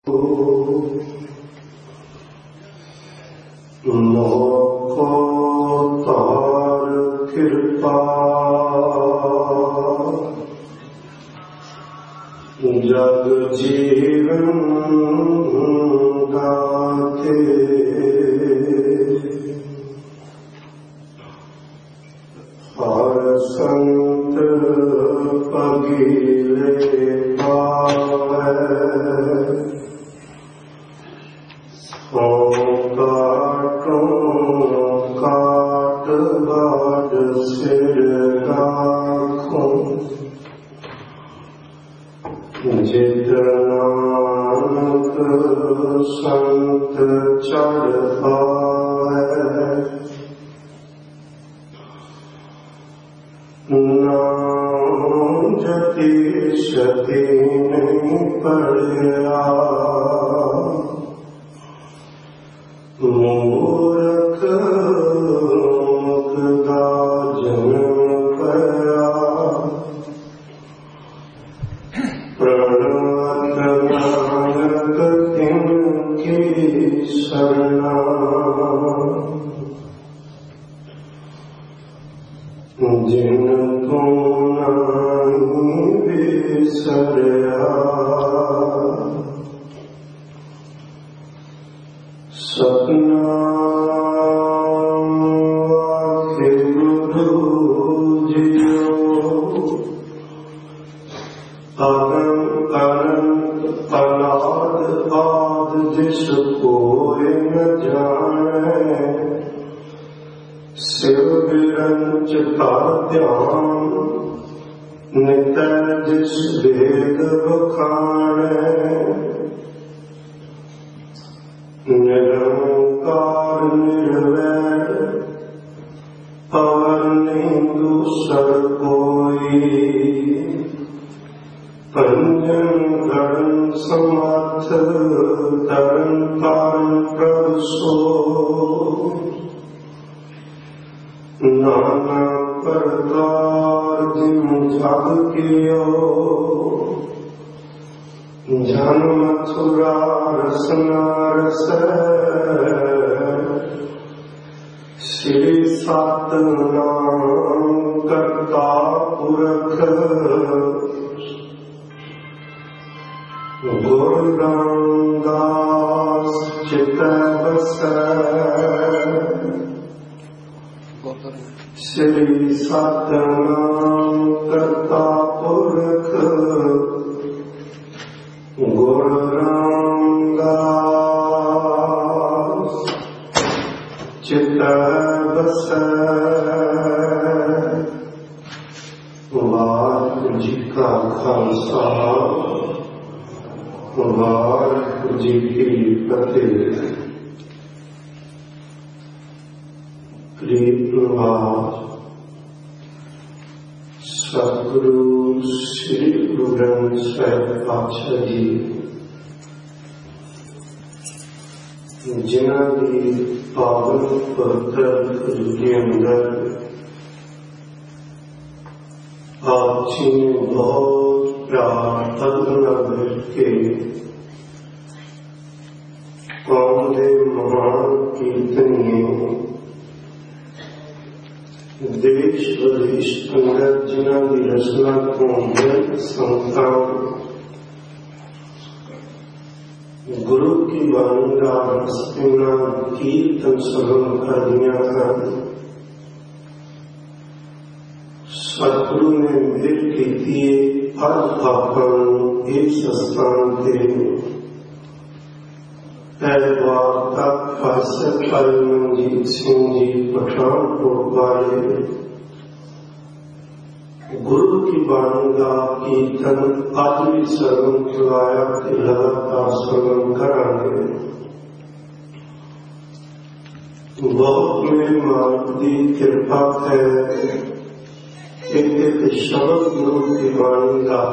ਮੋਕੋ ਤਾਰ ਕਿਰਪਾ ਜਗ ਜੀਵਨ ਦਾਤੇ ਹਰ ਸੰਤ ਪਗੀਲੇ ਪਾਵੈ ਕਾਟ ਬਾਦ ਸਿਰ ਰਾਖੋ ਜਿਤ ਨਾਨਕ ਸੰਤ ਚੜ੍ਹ ਪਾਵੈ ਨਾਮ ਜਪੀ ਸਤੀ ਨਹੀਂ ਪੜਿਆ ਮੂਰਖ ਮੁਕਦਾ ਜਨਮ ਪਿਆ ਪ੍ਰਣਤ ਨਾਨਕ ਤਿਨ ਕੀ ਸਰਣਾ ਜਿਨ ਤੂੰ ਨਾਹੀਂ ਵਿਸਰਿਆ ਸਤਿਨਾਮ ਵਾਹਿਗੁਰੂ ਜੀਓ ਅਗਮ ਅਨੰਤ ਅਨਾਦ ਆਦਿ ਜਿਸ ਕੋਇ ਨ ਜਾਣੈ ਸਿਵ ਬਿਰੰਚ ਧਰ ਧਿਆਨ ਨਿਤੈ ਜਿਸ ਵੇਦ ਵਖਾਣੈ ਨਿਰੰਕਾਰ ਨਿਰਵੈਰ ਅਵਰ ਨਹੀਂ ਦੂਸਰ ਕੋਈ ਪੰਜਨ ਗਣ ਸਮਰਥ ਤਰਨ ਤਾਰਨ ਪ੍ਰਭ ਸੋ ਨਾਨਾ ਪ੍ਰਕਾਰ ਜਿਨ ਜਗ ਕੀਓ ਜਨ ਮਥੁਰਾ ਰਸਨਾ ਰਸੈ ਸ੍ਰੀ ਸਤਿਨਾਮ ਕਰਤਾ ਪੁਰਖ ਗੁਰੂ ਰਾਮਦਾਸ ਚਿਤੈ ਵਸੈ ਸ੍ਰੀ ਸਤਿਨਾਮ ਕਰਤਾ ਪੁਰਖ ਗੁਰੂ ਰਾਮਦਾਸ ਚਿਤੈ ਵਸੈ। ਵਾਹਿਗੁਰੂ ਜੀ ਕਾ ਖਾਲਸਾ ਵਾਹਿਗੁਰੂ ਜੀ ਕੀ ਫਤਿਹ। ਪ੍ਰੀਤ ਪ੍ਰਭਾਤ ਸਤਿਗੁਰੂ ਸ੍ਰੀ ਗੁਰੂ ਗ੍ਰੰਥ ਸਾਹਿਬ ਪਾਤਸ਼ਾਹ ਜੀ ਜਿਨ੍ਹਾਂ ਦੀ ਪਾਵਨ ਪਵਿੱਤਰ ਖੁਦ ਦੇ ਅੰਦਰ ਆਪ ਜੀ ਨੇ ਬਹੁਤ ਪਿਆਰ ਤਦਨਾ ਮਿਲ ਕੇ ਕੌਮ ਦੇ ਮਹਾਨ ਕੀਰਤਨੀਏ ਦੇਸ਼ ਵਿਦੇਸ਼ ਅੰਦਰ ਜਿਨ੍ਹਾਂ ਦੀ ਰਚਨਾ ਤੋਂ ਸੰਤਾਂ ਗੁਰੂ ਕੀ ਬਾਣੀ ਦਾ ਰਸਨਾ ਕੀਰਤਨ ਸਰਵਣ ਕਰਦੀਆਂ ਹਨ। ਸਤਿਗੁਰੂ ਨੇ ਮਿਹਰ ਕੀਤੀ ਅੱਜ ਆਪਾਂ ਨੂੰ ਇਸ ਸਥਾਨ ਤੇ ਵਾਰਤਾ ਫਾਸਲ ਮਨਜੀਤ ਸਿੰਘ ਜੀ ਪਠਾਨਕੋਟ ਵਾਲੇ ਗੁਰੂ ਕੀ ਬਾਣੀ ਦਾ ਕੀਰਤਨ ਅੱਜ ਵੀ ਸਰਵਣ ਕਰਵਾਇਆ ਤੇ ਲਗਾਤਾਰ ਸਰਵਣ ਕਰਾਂਗੇ। ਬਹੁਤ ਮੇਰੇ ਮਾਲਕ ਦੀ ਕਿਰਪਾ ਹੈ ਇੱਕ ਸ਼ਬਦ ਗੁਰੂ ਕੀ ਬਾਣੀ ਦਾ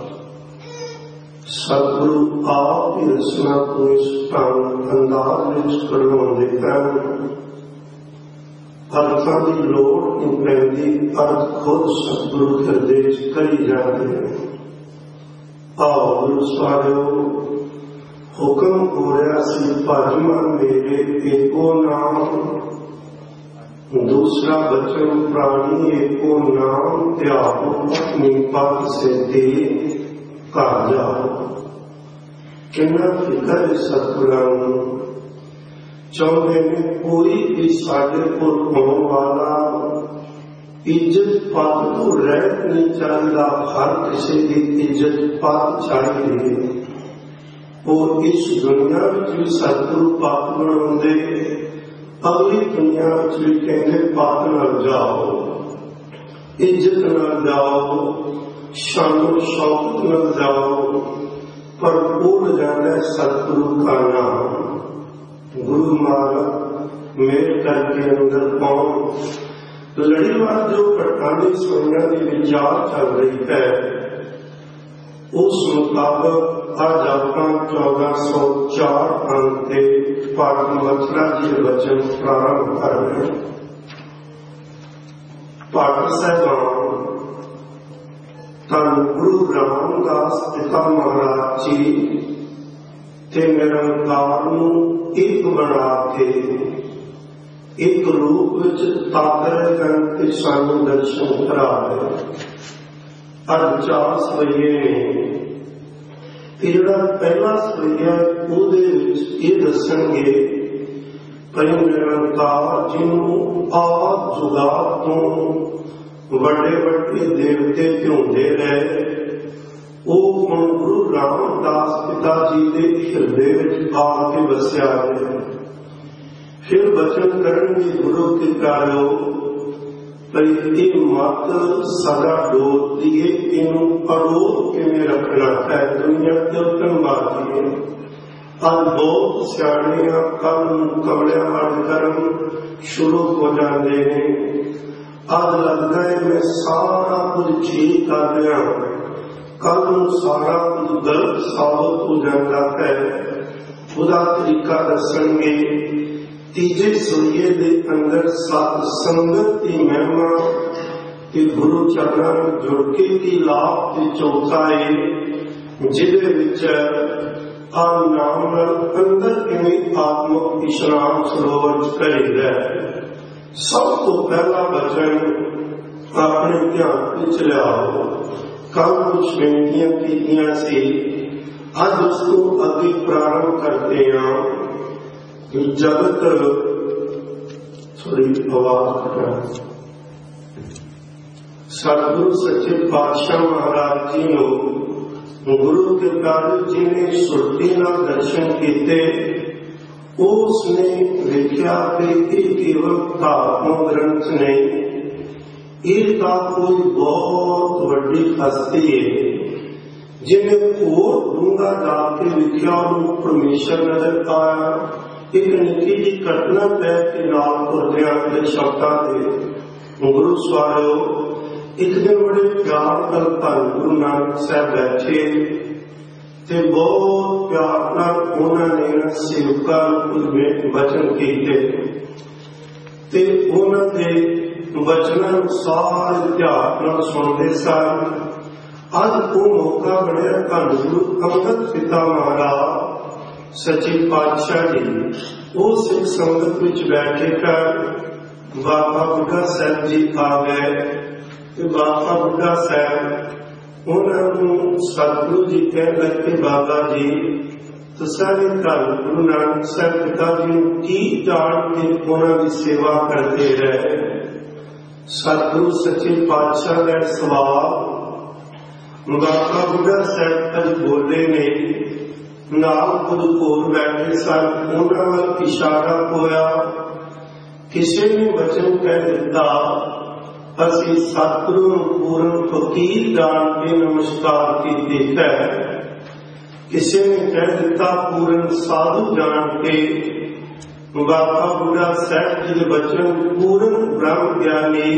ਸਤਿਗੁਰੂ ਆਪ ਹੀ ਰਚਨਾ ਤੋਂ ਇਸ ਢੰਗ ਅੰਦਾਜ਼ ਵਿੱਚ ਕਰਵਾਉਂਦੇ ਹਨ। ਅਰਥਾਂ ਦੀ ਲੋੜ ਨਹੀਂ ਪੈਂਦੀ, ਅਰਥ ਖੁਦ ਸਤਿਗੁਰੂ ਹਿਰਦੇ ਵਿੱਚ ਕਰੀ ਜਾਂਦੇ ਹਨ। ਆਓ ਗੁਰੂ ਸਾਰਿਓ ਹੁਕਮ ਹੋ ਰਿਹਾ ਸੀ ਭਜਮਨ ਮੇਰੇ ਏਕੋ ਨਾਮ, ਦੂਸਰਾ ਬਚਨ ਪ੍ਰਾਣੀ ਏਕੋ ਨਾਮ, ਧਿਆਓ ਆਪਣੀ ਪਤ ਸਿੱਧੀ ਘਰ ਜਾਓ। ਕਿੰਨਾ ਫਿਕਰ ਸਤਿਗੁਰਾਂ ਨੂੰ, ਚਾਹੁੰਦੇ ਨੇ ਕੋਈ ਵੀ ਸਾਡੇ ਕੋਲ ਹੋਣ ਵਾਲਾ ਇੱਜ਼ਤ ਪਦ ਤੋਂ ਰਹਿਤ ਨਹੀਂ ਚਾਹੀਦਾ, ਹਰ ਕਿਸੇ ਦੀ ਇੱਜ਼ਤ ਪਦ ਚਾਹੀਦੀ। ਉਹ ਇਸ ਦੁਨੀਆ ਵਿੱਚ ਵੀ ਸਤਿਗੁਰੂ ਪਦ ਬਣਾਉਂਦੇ, ਅਗਲੀ ਦੁਨੀਆ ਵਿੱਚ ਵੀ ਕਹਿੰਦੇ ਪਦ ਨਾਲ ਜਾਓ, ਇੱਜ਼ਤ ਨਾਲ ਜਾਓ, ਸ਼ਾਨੋ ਸ਼ੌਕਤ ਨਾਲ ਜਾਓ, ਪਰ ਭੁੱਲ ਜਾਂਦਾ ਸਤਿਗੁਰੂ ਦਾ ਨਾਮ। ਗੁਰੂ ਮਹਾਰਾਜ ਮੇਰ ਕਰਕੇ ਅੰਦਰ ਪਾਉਣ। ਲੜੀਵਾਰ ਜੋ ਘਟਨਾਵਾਂ ਸੋਈਆਂ ਦੀ ਵਿਚਾਰ ਚੱਲ ਰਹੀ ਹੈ, ਉਸ ਮੁਤਾਬਕ ਅੱਜ ਆਪਾਂ 1404 ਅੰਕ ਤੇ ਪਾਠ ਮਥੁਰਾ ਜੀ ਦੇ ਵਚਨ ਪ੍ਰਾਰੰਭ ਕਰ ਰਹੇ ਹਾਂ। ਪਾਠ ਸਾਹਿਬਾਨ ਧੰਨ ਗੁਰੂ ਰਾਮਦਾਸ ਪਿਤਾ ਮਹਾਰਾਜ ਜੀ ਤੇ ਨਿਰੰਕਾਰ ਨੂੰ ਇੱਕ ਬਣਾ ਕੇ ਇੱਕ ਰੂਪ ਵਿੱਚ ਤਾਕਰ ਕਰਕੇ ਸਾਨੂੰ ਦਰਸ਼ਨ ਕਰਾ ਰਹੇ। ਅੱਜ 4 ਸਵਈਏ ਨੇ। ਜਿਹੜਾ ਪਹਿਲਾ ਸਵਈਆ ਉਹਦੇ ਵਿੱਚ ਇਹ ਦੱਸਣਗੇ ਭਈ ਨਿਰੰਕਾਰ ਜਿਹਨੂੰ ਆਪ ਜੁਗਾਤ ਤੋਂ ਵੱਡੇ ਵੱਡੇ ਦੇਵਤੇ ਧਿਆਉਂਦੇ ਰਹੇ, ਉਹ ਹੁਣ ਗੁਰੂ ਰਾਮਦਾਸ ਪਿਤਾ ਜੀ ਦੇ ਹਿਰਦੇ ਵਿੱਚ ਆ ਕੇ ਵਸਿਆ ਹੈ। ਫਿਰ ਬਚਨ ਕਰਨਗੇ ਗੁਰੂ ਕੇ ਪਿਆਰਿਓ, ਭਈ ਇਹ ਮਤ ਸਦਾ ਡੋਲਦੀ ਹੈ, ਇਹਨੂੰ ਅੜੋਲ ਕਿਵੇਂ ਰੱਖਣਾ ਹੈ। ਦੁਨੀਆ ਤਿਲਕਣ ਮਾਰਦੀ ਹੈ। ਅੱਜ ਬਹੁਤ ਸਿਆਣਿਆਂ ਕੱਲ ਨੂੰ ਕਮਲਿਆਂ ਵਾਲੇ ਕਰਮ ਸ਼ੁਰੂ ਹੋ ਜਾਂਦੇ ਨੇ। ਅੱਜ ਲੱਗਦਾ ਹੈ ਮੈਂ ਸਾਰਾ ਕੁਝ ਠੀਕ ਕਰ ਰਿਹਾ, ਕੱਲ ਨੂੰ ਸਾਰਾ ਕੁਝ ਗਲਤ ਸਾਬਤ ਹੋ ਜਾਂਦਾ ਹੈ। ਉਹਦਾ ਤਰੀਕਾ ਦੱਸਣਗੇ। ਤੀਜੇ ਸੂਈਏ ਦੇ ਅੰਦਰ ਸਤ ਸੰਗਤ ਦੀ ਮਹਿਮਾ ਤੇ ਗੁਰੂ ਚਰਨਾਂ ਨਾਲ ਜੁੜ ਕੇ ਦੀ ਲਾਭ ਤੇ ਚੌਥਾ ਹੈ, ਜਿਹਦੇ ਵਿੱਚ ਆ ਨਾਮ ਨਾਲ ਅੰਦਰ ਕਿਵੇਂ ਆਤਮਕ ਇਸ਼ਨਾਨ ਸਰੋਵਰ ਚ ਕਰੀਦਾ। ਸਭ ਤੋਂ ਪਹਿਲਾ ਬਚਨ ਆਪਣੇ ਧਿਆਨ ਵਿੱਚ ਲਿਆਓ। ਕੱਲ ਕੁਝ ਬੇਨਤੀਆਂ ਕੀਤੀਆਂ ਸੀ, ਅੱਜ ਉਸ ਤੋਂ ਅੱਗੇ ਪ੍ਰਾਰੰਭ ਕਰਦੇ ਹਾਂ। ਜਗਤ ਥੋੜੀ ਆਵਾਜ਼ ਸਤਿਗੁਰੂ ਸੱਚੇ ਪਾਤਸ਼ਾਹ ਮਹਾਰਾਜ ਜੀ ਨੂੰ ਗੁਰੂ ਕੇ ਪਿਆਰੇ ਜੀ ਨੇ ਸੁਰਤੀ ਨਾਲ ਦਰਸ਼ਨ ਕੀਤੇ। ਉਸ ਨੇ ਵੇਖਿਆ ਕਿ ਇਹ ਕੇਵਲ ਧਾਰਮਿਕ ਗ੍ਰੰਥ ਨਹੀਂ, ਇਹ ਤਾਂ ਕੋਈ ਬਹੁਤ ਵੱਡੀ ਹਸਤੀ ਹੈ। ਜਿਹਨੇ ਹੋਰ ਡੂੰਘਾ ਜਾ ਕੇ ਵੇਖਿਆ ਉਹਨੂੰ ਪਰਮੇਸ਼ਰ ਨਜ਼ਰ ਆਇਆ। ਇੱਕ ਨਿੱਕੀ ਜਿਹੀ ਘਟਨਾ ਪੈ ਕੇ ਨਾਲ ਤੁਰਦਿਆਂ ਦੇ ਸ਼ਬਦਾਂ ਦੇ ਗੁਰੂ ਸਵਾਰਿਓ, ਇੱਕ ਦਿਨ ਬੜੇ ਪਿਆਰ ਨਾਲ ਧੰਨ ਗੁਰੂ ਨਾਨਕ ਸਾਹਿਬ ਬੈਠੇ ਤੇ ਬਹੁਤ ਪਿਆਰ ਨਾਲ ਉਹਨਾਂ ਨੇ ਸੇਵਕਾਂ ਨੂੰ ਵਚਨ ਕੀਤੇ ਤੇ ਉਹਨਾਂ ਦੇ ਵਚਨਾਂ ਨੂੰ ਸਾਰੇ ਧਿਆਨ ਨਾਲ ਸੁਣਦੇ ਸਨ। ਅੱਜ ਉਹ ਮੌਕਾ ਬਣਿਆ ਧੰਨ ਗੁਰੂ ਅੰਗਦ ਪਿਤਾ ਮਹਾਰਾਜ ਸੱਚੇ ਪਾਤਸ਼ਾਹ ਜੀ ਉਹ ਸਿੱਖ ਸੰਗਤ ਵਿੱਚ ਬੈਠੇ ਕਰ ਬਾਬਾ ਬੁੱਢਾ ਸਾਹਿਬ ਜੀ ਆ ਗਏ ਤੇ ਬਾਬਾ ਬੁੱਢਾ ਸਾਹਿਬ ਉਹਨਾਂ ਨੂੰ ਸਤਿਗੁਰੂ ਜੀ ਕਹਿਣ ਲੱਗੇ, ਬਾਬਾ ਜੀ ਤੁਸੀਂ ਧੰਨ ਗੁਰੂ ਨਾਨਕ ਸਾਹਿਬ ਪਿਤਾ ਜੀ ਨੂੰ ਕੀ ਜਾਣ ਕੇ ਉਹਨਾਂ ਦੀ ਸੇਵਾ ਕਰਦੇ ਰਹੇ। ਸਤਿਗੁਰੂ ਸੱਚੇ ਪਾਤਸ਼ਾਹ ਦਾ ਸਵਾਲ ਬਾਬਾ ਬੁੱਢਾ ਸਾਹਿਬ ਅੱਜ ਬੋਲੇ ਨੇ। ਨਾਲ ਕੁਝ ਹੋਰ ਬੈਠੇ ਸਨ, ਉਹਨਾਂ ਵੱਲ ਇਸ਼ਾਰਾ ਹੋਇਆ। ਕਿਸੇ ਨੇ ਵਚਨ ਕਹਿ ਦਿੱਤਾ, ਅਸੀਂ ਸਤਿਗੁਰੂ ਨੂੰ ਪੂਰਨ ਫਕੀਰ ਜਾਣ ਕੇ ਨਮਸਕਾਰ ਕੀਤੀ ਹੈ। ਕਿਸੇ ਨੇ ਕਹਿ ਦਿੱਤਾ ਪੂਰਨ ਸਾਧੂ ਜਾਣ ਕੇ। ਬਾਬਾ ਬੁੱਢਾ ਸਾਹਿਬ ਜੀ ਦੇ ਵਚਨ ਪੂਰਨ ਬ੍ਰਹਮ ਗਿਆਨੀ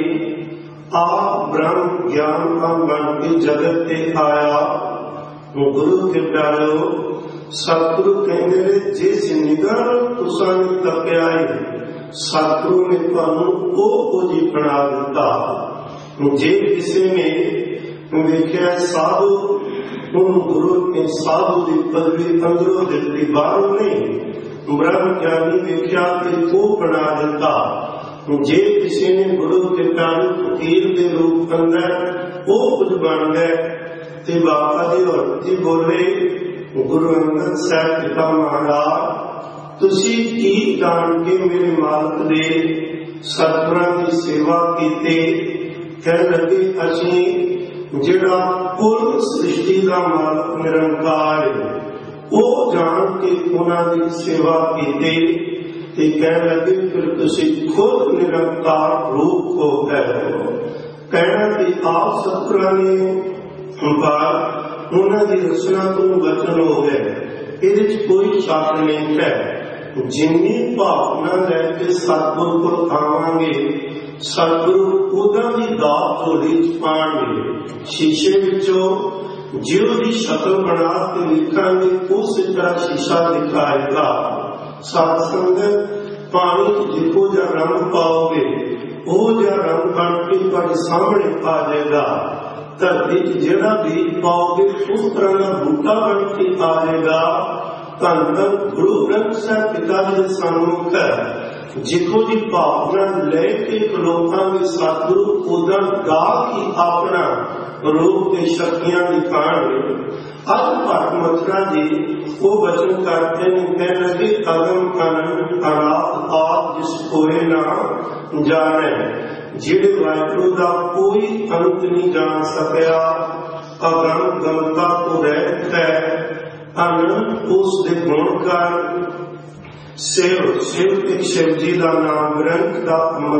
ਆਪ ਬ੍ਰਹਮ ਗਿਆਨ ਦਾ ਬਣ ਕੇ ਜਗਤ ਤੇ ਆਇਆ। ਗੁਰੂ ਕੇ ਪਿਆਰਿਓ, ਸਤਿਗੁਰੂ ਕਹਿੰਦੇ ਨੇ ਜਿਸ ਨਿਗਾਹ ਤੁਸਾਂ ਨੇ ਤੱਕਿਆ ਹੈ ਸਤਿਗੁਰੂ ਨੇ ਤੁਹਾਨੂੰ ਉਹ ਜੀ ਬਣਾ ਦਿੱਤਾ। ਜੇ ਕਿਸੇ ਨੇ ਵੇਖਿਆ ਸਾਧੂ ਉਹਨੂੰ ਗੁਰੂ ਨੇ ਸਾਧੂ ਦੀ ਪਦਵੀ ਅੰਦਰੋਂ ਦਿੱਤੀ, ਬਾਹਰੋਂ ਨਹੀਂ। ਬ੍ਰਹਮ ਗਿਆਨੀ ਵੇਖਿਆ ਕਿ ਉਹ ਬਣਾ ਦਿੱਤਾ। ਜੇ ਕਿਸੇ ਨੇ ਗੁਰੂ ਕੇ ਪਿਆਰੇ ਫਕੀਰ ਦੇ ਰੂਪ ਅੰਦਰ ਉਹ ਕੁਝ ਬਣ ਗਏ ਤੇ ਬਾਬਾ ਜੀ ਹੌਲੀ ਬੋਲੇ, ਗੁਰੂ ਅੰਗਦ ਸਾਹਿਬ ਪਿਤਾ ਮਹਾਰਾਜ ਤੁਸੀਂ ਕੀ ਜਾਣ ਕੇ ਮੇਰੇ ਮਾਲਕ ਦੇ ਸਤਿਗੁਰਾਂ ਦੀ ਸੇਵਾ ਕੀਤੀ? ਕਹਿਣ ਲੱਗੇ ਅਸੀਂ ਜਿਹੜਾ ਕੁੱਲ ਸ੍ਰਿਸ਼ਟੀ ਦਾ ਮਾਲਕ ਨਿਰੰਕਾਰ ਉਹ ਜਾਣ ਕੇ ਉਹਨਾਂ ਦੀ ਸੇਵਾ ਕੀਤੀ। ਤੇ ਕਹਿਣ ਲੱਗੇ ਫਿਰ ਤੁਸੀਂ ਖੁਦ ਨਿਰੰਕਾਰ ਰੂਪ ਹੋ ਗਏ। ਕਹਿਣਾ ਕਿ ਆਪ ਸਤਿਗੁਰਾਂ ਨੇ ਉਹਨਾਂ ਦੀ ਰਚਨਾ ਤੋਂ ਬਚਨ ਹੋ ਗਏ, ਇਹਦੇ ਚ ਕੋਈ ਸ਼ੱਕ ਨਹੀਂ ਹੈ। ਜਿੰਨੀ ਭਾਵਨਾ ਲੈ ਕੇ ਸਤਿਗੁਰੂ ਕੋਲ ਆਵਾਂਗੇ, ਸਤਿਗੁਰੂ ਉਹਨਾਂ ਦੀ ਦਾਤ ਝੋਲੀ ਚ ਪਾਉਣਗੇ। ਸ਼ੀਸ਼ੇ ਵਿੱਚੋਂ ਜਿਹੋ ਦੀ ਸ਼ਕਲ ਬਣਾ ਕੇ ਲਿਖਾਂਗੇ ਉਸੇ ਤਰ੍ਹਾਂ ਸ਼ੀਸ਼ਾ ਦਿਖਾਏਗਾ। ਸਤ ਸੰਗਤ ਪਾਣੀ ਜਿਹੋ ਜਿਹਾ ਰੰਗ ਪਾਓਗੇ ਉਹ ਜਿਹਾ ਰੰਗ ਬਣ ਕੇ ਤੁਹਾਡੇ ਸਾਹਮਣੇ ਆ ਜਾਏਗਾ। ਧਰਤੀ ਚ ਜਿਹੜਾ ਬੀਜ ਪਾਓਗੇ ਉਸ ਤਰ੍ਹਾਂ ਦਾ ਬੂਟਾ ਬਣ ਕੇ ਆ ਜਾਏਗਾ। ਧੰਨ ਧੰਨ ਗੁਰੂ ਗ੍ਰੰਥ ਸਾਹਿਬ ਪਿਤਾ ਜੀ ਦੇ ਸਨਮੁਖ ਜਿਹੋ ਦੀ ਭਾਵਨਾ ਲੈ ਕੇ ਖਲੋਕਾਂਗੇ ਸਤਿਗੁਰੂ ਉਦਾਂ ਗਾ ਕੇ ਆਪਣਾ ਰੂਪ ਤੇ ਸ਼ਕਤੀਆਂ ਦਿਖਾਣਗੇ। ਅੱਜ ਭਗਤ ਮਥੁਰਾ ਜੀ ਉਹ ਵਚਨ ਕਰਦੇ ਨੇ, ਕਹਿਣ ਲੱਗੇ ਅਗਮ ਅਨੰਤ ਅਨਾਦ ਆਦਿ ਜਿਸ ਕੋਏ ਨਾ ਜਾਣੇ। ਜਿਹੜੇ ਵਾਹਿਗੁਰੂ ਦਾ ਕੋਈ ਅੰਤ ਨਹੀਂ ਜਾਣ ਸਕਿਆ, ਅਗਮ ਗਮਤਾ ਤੋਂ ਰਹਿਤ ਹੈ, ਅਨੰਤ ਉਸ ਦੇ ਗੁਣ ਕਰ। ਸ਼ਿਵ ਇੱਕ ਸ਼ਿਵ ਜੀ ਦਾ ਨਾਮ, ਗ੍ਰੰਥ ਦਾ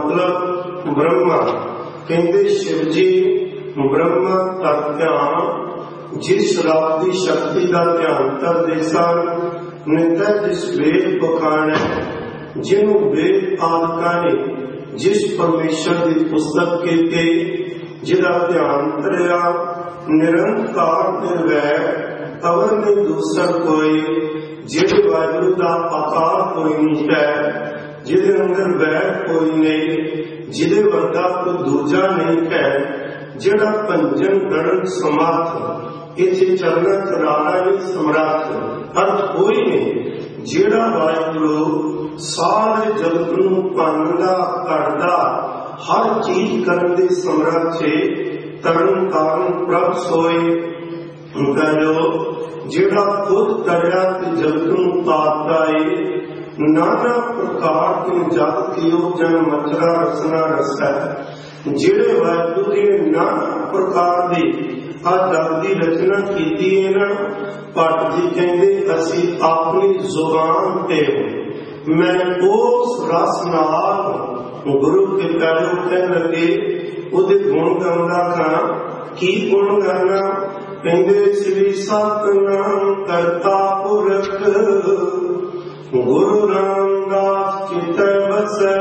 ਮਤਲਬ ਬ੍ਰਹਮਾ। ਕਹਿੰਦੇ ਸ਼ਿਵ ਜੀ ਬ੍ਰਹਮਾ ਦਾ ਧਿਆਨ, ਜਿਸ ਰੱਬ ਦੀ ਸ਼ਕਤੀ ਦਾ ਧਿਆਨ ਕਰਦੇ ਸਨ। ਨਿਤ ਜਿਸ ਵੇਦ ਪਖਾਣੇ, ਜਿਹਨੂੰ ਵੇਦ ਆਦਿਕਾਂ ਨੇ ਜਿਸ ਪਰਮੇਸ਼ਰ ਦੀ ਪੁਸਤਕ ਕੀਤੀ, ਜਿਹਦਾ ਧਿਆਨ ਧਰਿਆ। ਨਿਰੰਕਾਰ ਨਿਰਵੈਰ ਅਵਰ ਨਹੀਂ ਦੂਸਰ ਕੋਈ, ਜਿਹੜੇ ਵਾਹਿਗੁਰੂ ਦਾ ਆਕਾਰ ਕੋਈ ਨਹੀਂ ਹੈ, ਜਿਹਦੇ ਅੰਦਰ ਵੈਰ ਕੋਈ ਨਹੀਂ, ਜਿਹਦੇ ਵਰਗਾ ਕੋਈ ਦੂਜਾ ਨਹੀਂ ਹੈ। ਜਿਹੜਾ ਭੰਜਨ ਗੜਨ ਸਮਰਥ, ਇੱਥੇ ਚੱਲਣਾ ਕਰਾਣਾ ਨਹੀਂ ਸਮਰੱਥ, ਅਰਥ ਕੋਈ ਨਹੀਂ। ਜਿਹੜਾ ਵਾਹਿਗੁਰੂ ਸਾਰੇ ਜਗਤ ਨੂੰ ਭੰਨਦਾ ਘੜਦਾ ਹਰ ਚੀਜ਼ ਕਰਨ ਦੇ ਸਮਰੱਥ ਹੈ। ਤਰਨ ਤਾਰਨ ਪ੍ਰਭ ਸੋਏ ਜਿਹੜਾ ਖੁਦ ਕਰਿਆ ਤੇ ਜਗਤ ਨੂੰ ਤਾਰਦਾ ਏ। ਨਾਨਾ ਪ੍ਰਕਾਰ ਕੇ ਜਗ ਕੀਓ ਜਨ ਮਚਰਾ ਰਸਨਾ ਰਸੈ। ਜਿਹੜੇ ਵਾਹਿਗੁਰੂ ਜੀ ਨੇ ਨਾਨਾ ਪ੍ਰਕਾਰ ਦੀ ਆ ਜਗ ਦੀ ਰਚਨਾ ਕੀਤੀ ਹੈ ਨਾ, ਭੱਟ ਜੀ ਕਹਿੰਦੇ ਅਸੀਂ ਆਪਣੀ ਜ਼ੁਬਾਨ ਤੇ ਮੈਂ ਉਸ ਰਸ ਨਾਲ ਗੁਰੂ ਕੇ ਪਿਆਰੇ ਕਹਿਣ ਲੱਗੇ ਉਹਦੇ ਗੁਣ ਗਾਉਂਦਾ ਖਾਂ। ਕੀ ਗੁਣ ਗਾਣਾ? ਕਹਿੰਦੇ ਸ੍ਰੀ ਸਤਿਨਾਮ ਕਰਤਾ ਪੁਰਖ, ਗੁਰੂ ਰਾਮਦਾਸ ਚਿਤੈ ਵਸੈ।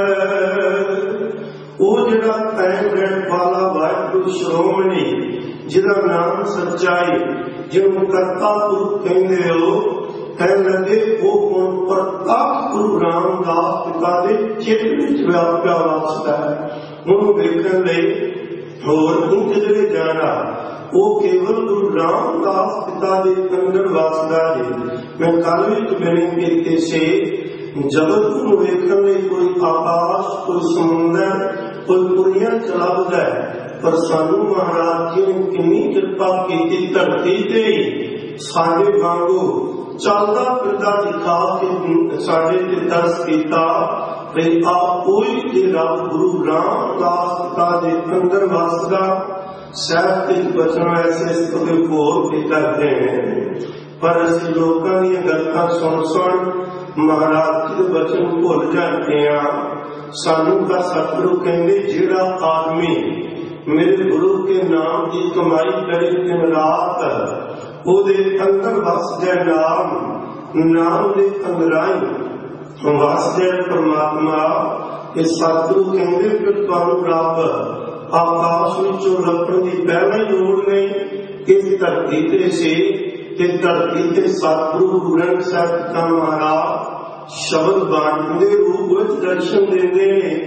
ਉਹ ਜਿਹੜਾ ਪੈਣ ਰਹਿਣ ਵਾਲਾ ਵਾਹਿਗੁਰੂ ਸ਼੍ਰੋਮਣੀ, ਜਿਹਦਾ ਨਾਮ ਸੱਚਾਈ, ਜਿਹਨੂੰ ਕਰਤਾ ਪੁਰਖ ਕਹਿੰਦੇ ਹੋ, ਕਹਿਣ ਲੱਗੇ ਉਹ ਗੁਣ ਪ੍ਰਤੱਖ ਗੁਰੂ ਰਾਮਦਾਸ ਪਿਤਾ ਦੇ ਚਿੱਤ ਵਿੱਚ ਵਿਆਪਿਆ ਵਸਦਾ ਹੈ। ਉਹਨੂੰ ਵੇਖਣ ਲਈ ਹੋਰ ਨਹੀਂ ਕਿਧਰੇ ਜਾਣਾ, ਉਹ ਕੇਵਲ ਗੁਰੂ ਰਾਮਦਾਸ ਪਿਤਾ ਦੇ ਅੰਦਰ ਵਸਦਾ ਹੈ। ਮੈਂ ਕੱਲ ਵਿੱਚ ਬੇਨਤੀ ਕੀਤੀ ਸੀ, ਜਗਤ ਨੂੰ ਵੇਖਣ ਲਈ ਕੋਈ ਆਕਾਸ਼, ਕੋਈ ਸਮੁੰਦਰ, ਕੋਈ ਪੁਰੀਆਂ ਚਲਾਉਂਦਾ ਹੈ, ਪਰ ਸਾਨੂੰ ਮਹਾਰਾਜ ਜੀ ਨੇ ਕਿੰਨੀ ਕਿਰਪਾ ਕੀਤੀ, ਧਰਤੀ ਤੇ ਸਾਡੇ ਵਾਂਗੂ ਚੱਲਦਾ ਫਿਰਦਾ ਦਿਖਾ ਕੇ ਸਾਡੇ ਤੇ ਤਰਸ ਕੀਤਾ। ਤੇ ਆਪ ਕੋਈ ਕਿ ਰੱਬ ਗੁਰੂ ਰਾਮਦਾਸ ਪਿਤਾ ਦੇ ਅੰਦਰ ਵਸਦਾ। ਸਾਹਿਬ ਤੇ ਬਚਨ ਐਸੇ ਸਤਿ ਭੋਰ ਕੇ ਕਰਦੇ हैं, ਪਰ ਅਸੀਂ ਲੋਕਾਂ ਦੀਆਂ ਗੱਲਾਂ ਸੁਣ ਮਹਾਰਾਜ ਜੀ ਦੇ ਬਚਨ ਭੁੱਲ ਜਾਂਦੇ ਆ। ਸਾਨੂੰ ਤਾਂ ਸਤਿਗੁਰੂ ਕਹਿੰਦੇ ਜਿਹੜਾ ਆਦਮੀ ਮੇਰੇ ਗੁਰੂ ਕੇ ਨਾਮ ਦੀ ਕਮਾਈ ਕਰੇ ਦਿਨ ਰਾਤ, ਉਹਦੇ ਅੰਦਰ ਵਸਦਾ ਨਾਮ ਦੇ ਅੰਦਰਾਈ ਵਸਦਾ ਪਰਮਾਤਮਾ। ਇਹ ਸਤਿਗੁਰੂ ਕਹਿੰਦੇ ਫਿਰ ਤੁਹਾਨੂੰ ਰੱਬ ਆਕਾਸ਼ ਵਿੱਚੋਂ ਲੱਭਣ ਦੀ ਪਹਿਲਾਂ ਹੀ ਲੋੜ ਨਹੀਂ। ਇਸ ਧਰਤੀ ਤੇ ਸੀ ਤੇ ਧਰਤੀ ਤੇ ਸਤਿਗੁਰੂ ਗੁਰੂ ਗ੍ਰੰਥ ਸਾਹਿਬ ਦਾ ਮਹਾਰਾਜ ਸ਼ਬਦ ਬਾਣੀ ਦੇ ਰੂਪ ਵਿੱਚ ਦਰਸ਼ਨ ਦਿੰਦੇ ਨੇ।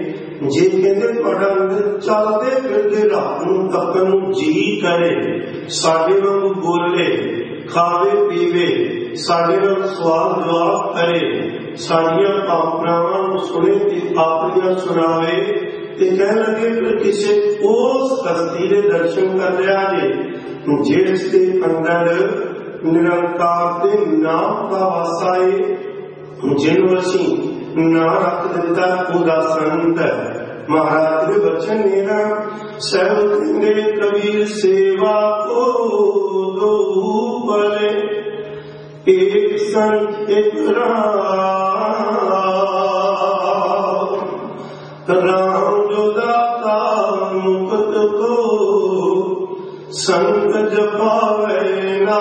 जे कहते तुहाडा अंदर चलते फिरते रब नूं तकन नूं जी करे, साडे वांगू बोले, खावे पीवे, साडे नाल सवाल जवाब करे, साडियां भावनावां नूं सुने ते अपनियां सुनावे, ते कह लगे फिर किसी उस हस्ती दे दर्शन कर रहा जे जिस दे अंदर निरंकार दे नाम का वासा है, जिन्हों असीं ना रख दिता उदा संत। महाराज के बचन ने ना सब कहते कबीर सेवा को दो भले, एक संत एक राम, राम जो दाता मुक्त को संत जपावे ना।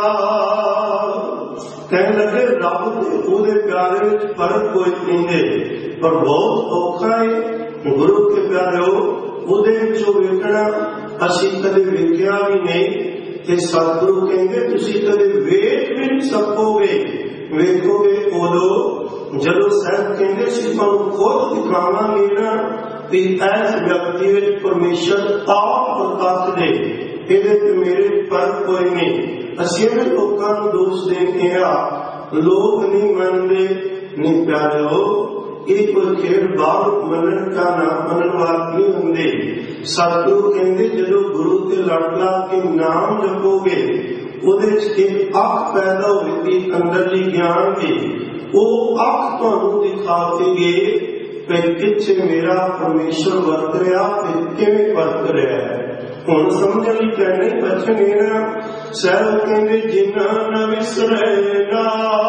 कहने लगे रब ते उहदे प्यारे विच फर्क कोई नहीं है, पर बहुत औखा है गुरु के प्यारे उहदे विचों वेखना। असीं कदे वेखिया भी नहीं, ते सतगुरु कहंदे तुसीं कदे वेख भी नहीं सकोगे, वेखोगे उदों जदों साहब कहंदे सी तुहानूं खुद दिखावांगे ना भी इस व्यक्ति विच परमेश्वर आप प्रकाश दे, इहदे ते मेरे फर्क कोई नहीं। असीं लोकां नूं दोष देंगे लोग नहीं मनते, नहीं प्यारे ये कोई खेड बाल मनन का ना मनन वाल नहीं होंगे। सतगुरु कहते जो गुरु के लड़ ला के नाम जपोगे उहदे च एक अख पैदा होगी अंदरली ज्ञान की, वो अख तुहानूं दिखावेगी कि किथे मेरा परमेश्वर वरत रहा ते किवें वरत रहा है। हुण समझ ली कहने बचन ना सैल कहते जिन्ना न विसरे ना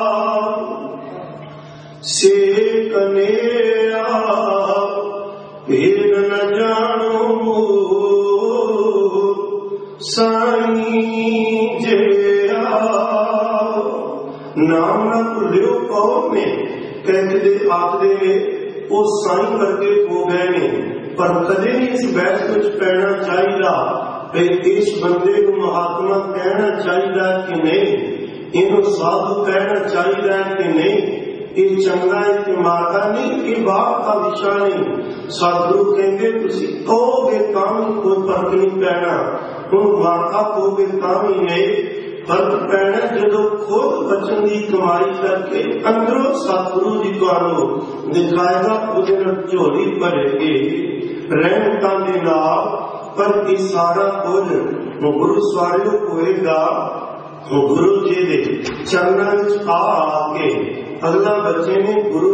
से कनेया भेद न जानो साईं जिया। नाम न भुलियो कौन ने कहते आखदे वो साईं वर्गे हो गए ने, पर कदे नहीं इस बहस में पैना चाहिए इस बंदे को महात्मा कहना चाहिए कि नहीं, इन्हों साधु कहना चाहिए कि नहीं, ये चंगा है कि माता नहीं, ये बात का विषय नहीं। सतगुरु कहेंगे तुसी कहोगे काम कोई फर्क नहीं पैना, तुम माता कहोगे काम ही नहीं फर्क पैना जो खुद बचन की कमाई करके अंदरों सतगुरु जी को दिखाएगा, उसे झोली भरेगी रहमतां दे नाल। पर ये सारा कुछ गुरु स्वारियों होएगा गुरु जी दे चरणों में आके। अगला बच्चे ने गुरु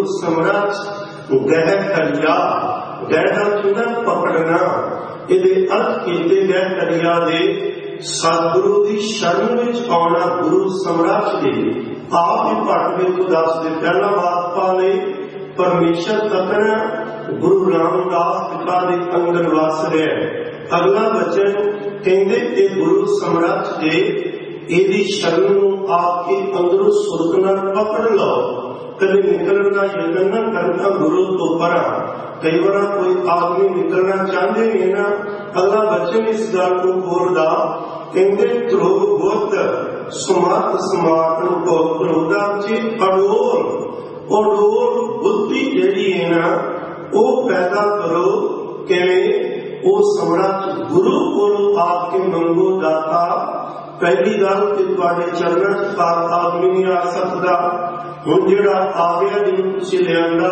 समरथ गह करिया, गहरा चुना पकड़ना, ये अर्थ किए गह करिया दे सतगुरु की शरण में आना। गुरु समरथ दे आप ही पट में तो दस दे पहला बात पा ले परमेश्वर तकना गुरु रामदास पिता के अंदर वस रहा। अगला बचन कहते गुरु समरथ दे यदि शरण आपके अंदरों सुरत न पकड़ लो, कभी निकलने का यत्न न करना गुरु तो परा। कई बार कोई आदमी निकलना चाहते हैं ना, अगला बचन इस गल को बोलता कहते ध्रुव बुद्ध सुमत समापन को क्रोधा चित अडोल अडोल बुद्धि जी है ना वो पैदा करो। किवें वो समरथ गुरु को आपके मंगो दाता। पहली गल कि तुहाडे चरणों च पाक आदमी नहीं आ सकता। हुण जिहड़ा आ गया जिन्होंने तुसीं लिआंदा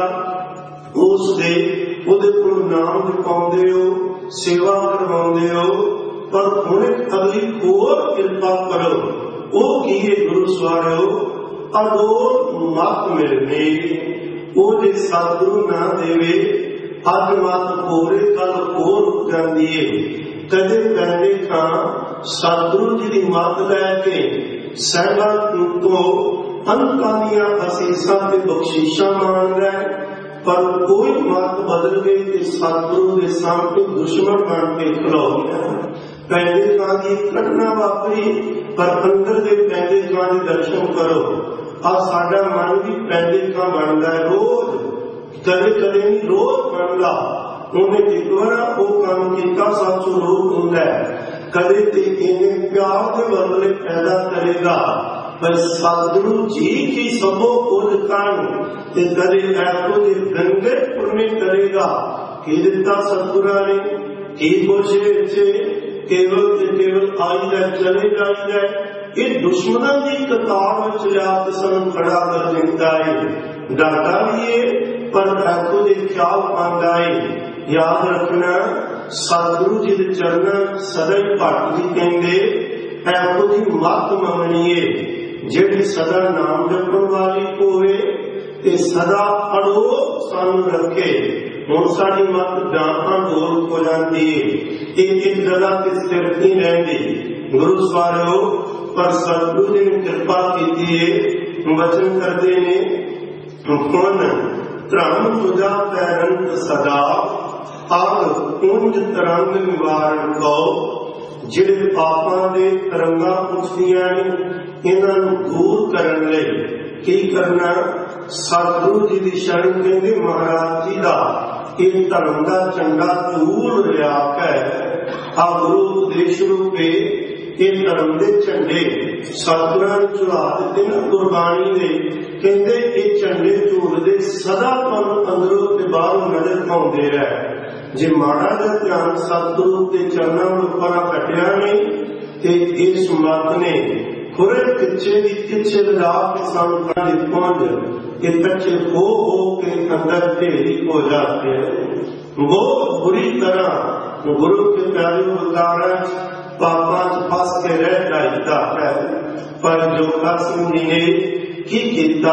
उस दे उहदे कोल नाम दिखाउंदे हो, सेवा करवाउंदे हो, पर हुण अगली होर किरपा करो। वो की है गुरु स्वारियो अडोल मत मिलनी। वो जे सतगुरु ना देवे अज मत होरे कल होर उठ जाती है। कदे पहले था सतगुरु जी की मत लैके सहबा तो अंतां दीयां असीसां ते बख्शीशां मांगदा है, पर कोई मत बदल गई कि सतगुरु के सामने दुश्मन बन के खलो गया। पहले था की घटना वापरी, पर अंदर के पहले था के दर्शन करो। आ साडा मन भी पहले था बनता है रोज, कदे कदे नहीं रोज बनता। उन्हें एक बार वो काम किया सचो रोग होता है, कदे ते इन्हें प्यार के बदले पैदा करेगा। पर सतगुरु जी की सबो कुछ कान कदे ऐसो दे गंगे पुण्य करेगा ਕੀ ਦਿੱਤਾ ਸਤਿਗੁਰਾਂ ਨੇ, ਕੀ ਕੁਛ ਵਿੱਚ ਕੇਵਲ ਤੇ ਕੇਵਲ ਆਈਦਾ ਚਲੇ ਜਾਈਦਾ। ਇਹ ਦੁਸ਼ਮਣਾਂ ਦੀ ਕਤਾਰ ਵਿੱਚ ਲਿਆ ਕੇ ਸਾਨੂੰ ਖੜਾ ਕਰ ਦਿੰਦਾ ਹੈ। ਡਰਦਾ ਵੀ ਹੈ ਪਰ ਇਹੋ ਜਿਹੇ ਖਿਆਲ ਪਾਉਂਦਾ ਹੈ। ਯਾਦ ਰੱਖਣਾ, ਸਤਿਗੁਰੂ ਜੀ ਦੇ ਚਰਨਾਂ ਸਦਾ ਹੀ ਭੱਟ ਵੀ ਕਹਿੰਦੇ ਇਹੋ ਜਿਹੀ ਮੱਤ ਮੰਗਣੀ ਹੈ ਜਿਹੜੀ ਸਦਾ ਨਾਮ ਜਪਣ ਵਾਲੀ ਹੋਵੇ ਤੇ ਸਦਾ ਅੜੋਕ ਸਾਨੂੰ ਰੱਖੇ। ਹੁਣ ਸਾਡੀ ਮੱਤ ਡਾਂਹਾਂ ਡੋਲ ਹੋ ਜਾਂਦੀ ਹੈ, ਇੱਕ ਜਗ੍ਹਾ ਤੇ ਸਥਿਰ ਨਹੀਂ ਰਹਿੰਦੀ। ਗੁਰੂ ਸਵਾਰਿਓ, ਪਰ ਸਤਿਗੁਰੂ ਜੀ ਨੇ ਕਿਰਪਾ ਕੀਤੀ ਹੈ, ਵਚਨ ਕਰਦੇ ਨੇ ਪੁਨ ਧਰਮ ਤੁਜਾ ਪੈਰੰਤ ਸਦਾ ਆਗ ਪੁੰਜ ਤਰੰਗ ਨਿਵਾਰਨ ਕਉ। ਜਿਹੜੇ ਪਾਪਾਂ ਦੇ ਤਰੰਗਾਂ ਉੱਠਦੀਆਂ ਨੇ ਇਹਨਾਂ ਨੂੰ ਦੂਰ ਕਰਨ ਲਈ ਕੀ ਕਰਨਾ? ਸਤਿਗੁਰੂ ਜੀ ਦੀ ਸ਼ਰਨ ਕਹਿੰਦੇ ਮਹਾਰਾਜ ਜੀ ਦਾ ਇਹ ਧਰਮ ਦਾ ਝੰਡਾ ਧੂਲ ਰਿਆ ਕੇ ਆ ਗੁਰੂ ਉਪਦੇਸ਼ ਰੂਪੇ ਇਹ ਧਰਮ ਦੇ ਝੰਡੇ ਸਤਿਗੁਰਾਂ ਨੇ ਝੁਲਾ ਦਿੱਤੇ ਨਾ ਗੁਰਬਾਣੀ ਦੇ। ਕਹਿੰਦੇ ਇਹ ਝੰਡੇ ਝੂਲਦੇ ਸਦਾ ਤੁਹਾਨੂੰ ਅੰਦਰੋਂ ਤੇ ਬਾਹਰੋਂ ਨਜ਼ਰ ਆਉਂਦੇ ਰਹਿ। ਜੇ ਮਾੜਾ ਜਿਹਾ ਧਿਆਨ ਸਤਿਗੁਰੂ ਦੇ ਚਰਨਾਂ ਉੱਪਰ ਘਟਿਆ ਨਹੀਂ ਤੇ ਇਸ ਮੱਤ ਨੇ ਖੁਰੇ ਪਿੱਛੇ ਦੀ ਪਿੱਛੇ ਲਿਜਾ ਕੇ ਸਾਨੂੰ ਪਹੁੰਚ ਇਹ ਕੱਚੇ ਹੋ ਕੇ ਅੰਦਰ ਢੇਰੀ ਹੋ ਜਾਤੇ हैं। बहुत बुरी तरह गुरु के प्यारे उदाहरण पापा फस के रह जाता है। पर जो कासिम जी ने की कीता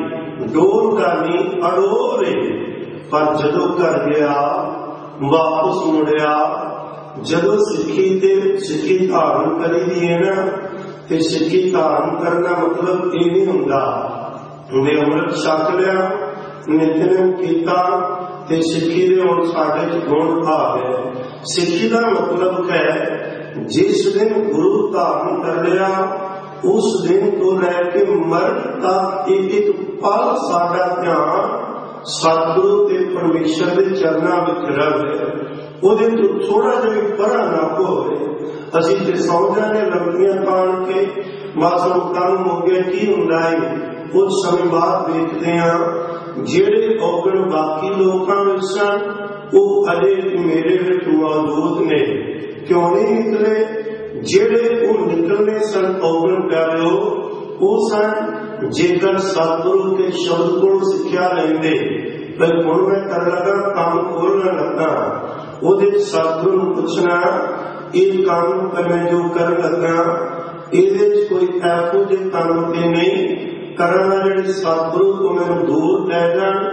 डोर डाली अड़ोरे पर जदों कर गया वापस मुड़िया। जदों सिक्खी ते सिक्खी धारण करी दी है ना ते सिक्खी धारण करना मतलब ये नहीं हुंदा मैं अमृत छक लिया नितनेम कीता ते सिक्खी दे हुण साडे च गुण आ गए। सिक्खी का मतलब है जिस दिन गुरु धारण कर लिया उस दिन तो लैके मरण तक एक एक पल साडा ध्यान सतगुरु ते परमेश्वर दे चरनां विच रहे। ਉਹਦੇ ਤੋਂ ਥੋੜਾ ਜਿਹਾ ਵੀ ਪਰਾਂ ਨਾ ਹੋਵੇ। ਅਸੀਂ ਤੇ ਸੌ ਜਾਣੇ ਲੰਬੀਆਂ ਪਾਣ ਕੇ ਬਸ ਕੰਮ ਹੋ ਗਿਆ ਕੀ ਹੁੰਦਾ ਹੈ। ਕੁਝ ਸਮੇਂ ਬਾਅਦ ਵੇਖਦੇ ਹਾਂ ਜਿਹੜੇ ਔਗਣ ਬਾਕੀ ਲੋਕਾਂ ਵਿੱਚ ਸਨ ਉਹ ਅਜੇ ਮੇਰੇ ਵਿੱਚ ਮੌਜੂਦ ਨੇ। ਕਿਉਂ ਨਹੀਂ ਨਿਕਲੇ? ਜਿਹੜੇ ਉਹ ਨਿਕਲਨੇ ਸਨ ਔਗਣ ਪਿਆਰਿਓ ਉਹ ਸਨ ਜੇਕਰ ਸਤਿਗੁਰੂ ਦੇ ਸ਼ਬਦ ਕੋਲ ਸਿੱਖਿਆ ਲੈਂਦੇ। ਪਰ ਹੁਣ ਮੈਂ ਕਰਨ ਲੱਗਾ ਕੰਮ ਖੋਲ੍ਹਣ ਲੱਗਾ ਉਹਦੇ ਸਤਿਗੁਰੂ ਨੂੰ ਪੁੱਛਣਾ ਇਹ ਕੰਮ ਮੈਂ ਜੋ ਕਰਨ ਲੱਗਾ ਇਹਦੇ ਚ ਕੋਈ ਇਹੋ ਜਿਹੇ ਕੰਮ ਤੇ ਨਹੀਂ ਕਰਨਾ ਜਿਹੜੇ ਸਤਿਗੁਰੂ ਤੋਂ ਮੈਨੂੰ ਦੂਰ ਲੈ ਜਾਣ।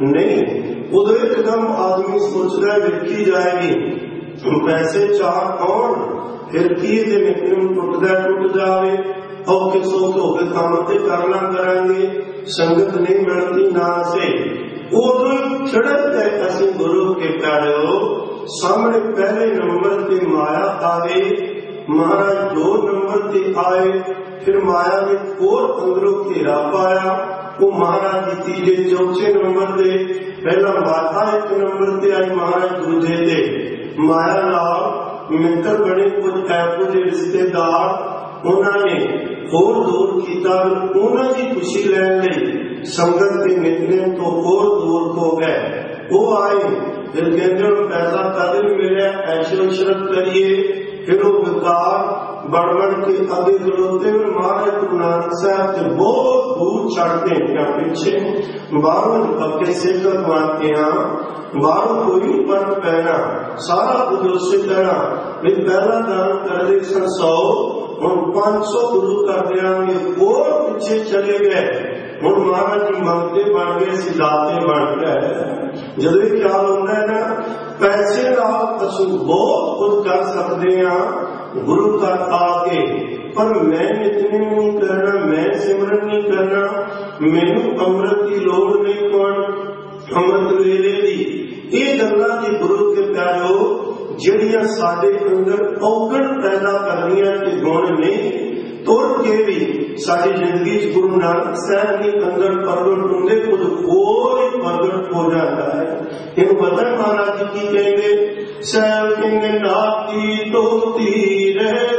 ਨਹੀਂ, ਉਦੋਂ ਇੱਕਦਮ ਆਦਮੀ ਸੋਚਦਾ ਵੇਖੀ ਜਾਏਗੀ ਪੈਸੇ ਚਾਹ ਕੌਣ ਫਿਰ ਕੀ ਜੇ ਨਿਕਲਣ ਟੁੱਟਦਾ ਟੁੱਟ ਜਾਵੇ ਔਖੇ ਸੌਖ ਹੋ ਕੇ ਕੰਮ ਤੇ ਕਰਨਾ ਕਰਾਂਗੇ ਸੰਗਤ ਨਹੀਂ ਮਿਲਦੀ ਨਾ ਸੇ ਉਦੋਂ ਛੜਕ ਗਏ ਅਸੀਂ ਗੁਰੂ ਕੇ ਪਿਆਰਿਓ ਸਾਹਮਣੇ ਪਹਿਲੇ ਨੰਬਰ ਤੇ ਮਾਇਆ ਆਵੇ। ਮਹਾਰਾਜ ਦੋ ਨੰਬਰ ਤੇ ਆਏ ਫਿਰ ਮਾਇਆ ਨੇ ਹੋਰ ਅੰਦਰੋਂ ਘੇਰਾ ਪਾਇਆ। ਉਹ ਮਹਾਰਾਜ ਜੀ ਤੀਜੇ ਚੌਥੇ ਨੰਬਰ ਤੇ ਪਹਿਲਾ ਮਾਤਾ ਇੱਕ ਨੰਬਰ ਤੇ ਆਈ ਮਹਾਰਾਜ ਦੂਜੇ ਤੇ ਮਾਇਆ ਨਾਲ ਮਿੱਤਰ ਬਣੇ ਕੁਝ ਇਹੋ ਜਿਹੇ ਰਿਸ਼ਤੇਦਾਰ ਉਹਨਾਂ ਨੇ ਹੋਰ ਦੂਰ ਕੀਤਾ। ਉਹਨਾਂ ਦੀ ਖੁਸ਼ੀ ਲੈਣ ਲਈ ਸੰਗਤ ਦੇ ਨਿਤਨੇਮ ਤੋਂ ਹੋਰ ਦੂਰ ਹੋ ਗਏ। ਉਹ ਆਏ ਫਿਰ ਕਹਿੰਦੇ ਪੈਸਾ ਕਦੇ ਵੀ ਮਿਲਿਆ ਐਸ਼ੋ ਇਸ਼ਰਤ ਕਰੀਏ। ਫਿਰ ਉਹ ਵਿਕਾਰ ਬਣ ਕੇ ਅੱਗੇ ਖਲੋਤੇ ਮਹਾਰਾਜ ਗੁਰੂ ਨਾਨਕ ਸਾਹਿਬ ਤੇ ਬਹੁਤ ਦੂਰ ਛੱਡਦੇ ਜਾਂ ਪਿੱਛੇ ਬਾਹਰੋਂ ਪੱਕੇ ਸਿੱਖ ਬਣਾਤੇ ਹਾਂ। ਬਾਹਰੋਂ ਕੋਈ ਫਰਕ ਪੈਣਾ ਸਾਰਾ ਕੁਝ ਉਸੇ ਤਰ੍ਹਾਂ ਵੀ ਪਹਿਲਾਂ ਦਾਨ ਕਰਦੇ ਸਨ 100 ਹੁਣ 500 ਗੁਰੂ ਕਰ ਦਿਆਂਗੇ ਹੋਰ ਪਿੱਛੇ ਚਲੇ ਗਏ। ਹੁਣ ਮਹਾਰਾਜ ਜੀ ਮੰਗਤੇ ਬਣ ਗਏ ਸਿਧਾਤੇ ਬਣ ਗਏ। ਜਦੋਂ ਇਹ ਖਿਆਲ ਹੁੰਦਾ ਹੈ ਨਾ ਪੈਸੇ ਨਾਲ ਅਸੀਂ ਬਹੁਤ ਕੁਝ ਕਰ ਸਕਦੇ ਹਾਂ ਗੁਰੂ ਘਰ ਆ ਕੇ ਪਰ ਮੈਂ ਇਤਨੇ ਨਹੀਂ ਕਰਨਾ ਮੈਂ ਸਿਮਰਨ ਨਹੀਂ ਕਰਨਾ ਮੈਨੂੰ ਅੰਮ੍ਰਿਤ ਦੀ ਲੋੜ ਨਹੀਂ ਕੌਣ ਅੰਮ੍ਰਿਤ ਵੇਲੇ ਦੀ। ਇਹ ਗੱਲਾਂ ਦੀ ਗੁਰੂ ਕੇ ਪਿਆਰਿਓ ਜਿਹੜੀਆਂ ਸਾਡੇ ਅੰਦਰ ਔਗਣ ਪੈਦਾ ਕਰਨੀਆਂ ਤੇ ਗੁਣ ਨਹੀਂ ਤੋੜ ਕੇ ਵੀ ਸਾਡੀ ਜ਼ਿੰਦਗੀ ਚ ਗੁਰੂ ਨਾਨਕ ਸਾਹਿਬ ਦੇ ਅੰਦਰ ਪ੍ਰਗਟ ਹੁੰਦੇ ਕੁਝ ਹੋਰ ਹੀ ਪ੍ਰਗਟ ਹੋ ਜਾਂਦਾ ਹੈ। ਇਹਨੂੰ ਪਤਾ ਮਹਾਰਾਜ ਜੀ ਕੀ ਕਹਿੰਦੇ ਸਾਹਿਬ ਕਹਿੰਦੇ ਨਾਤੀ ਧੋਤੀ ਰਹਿ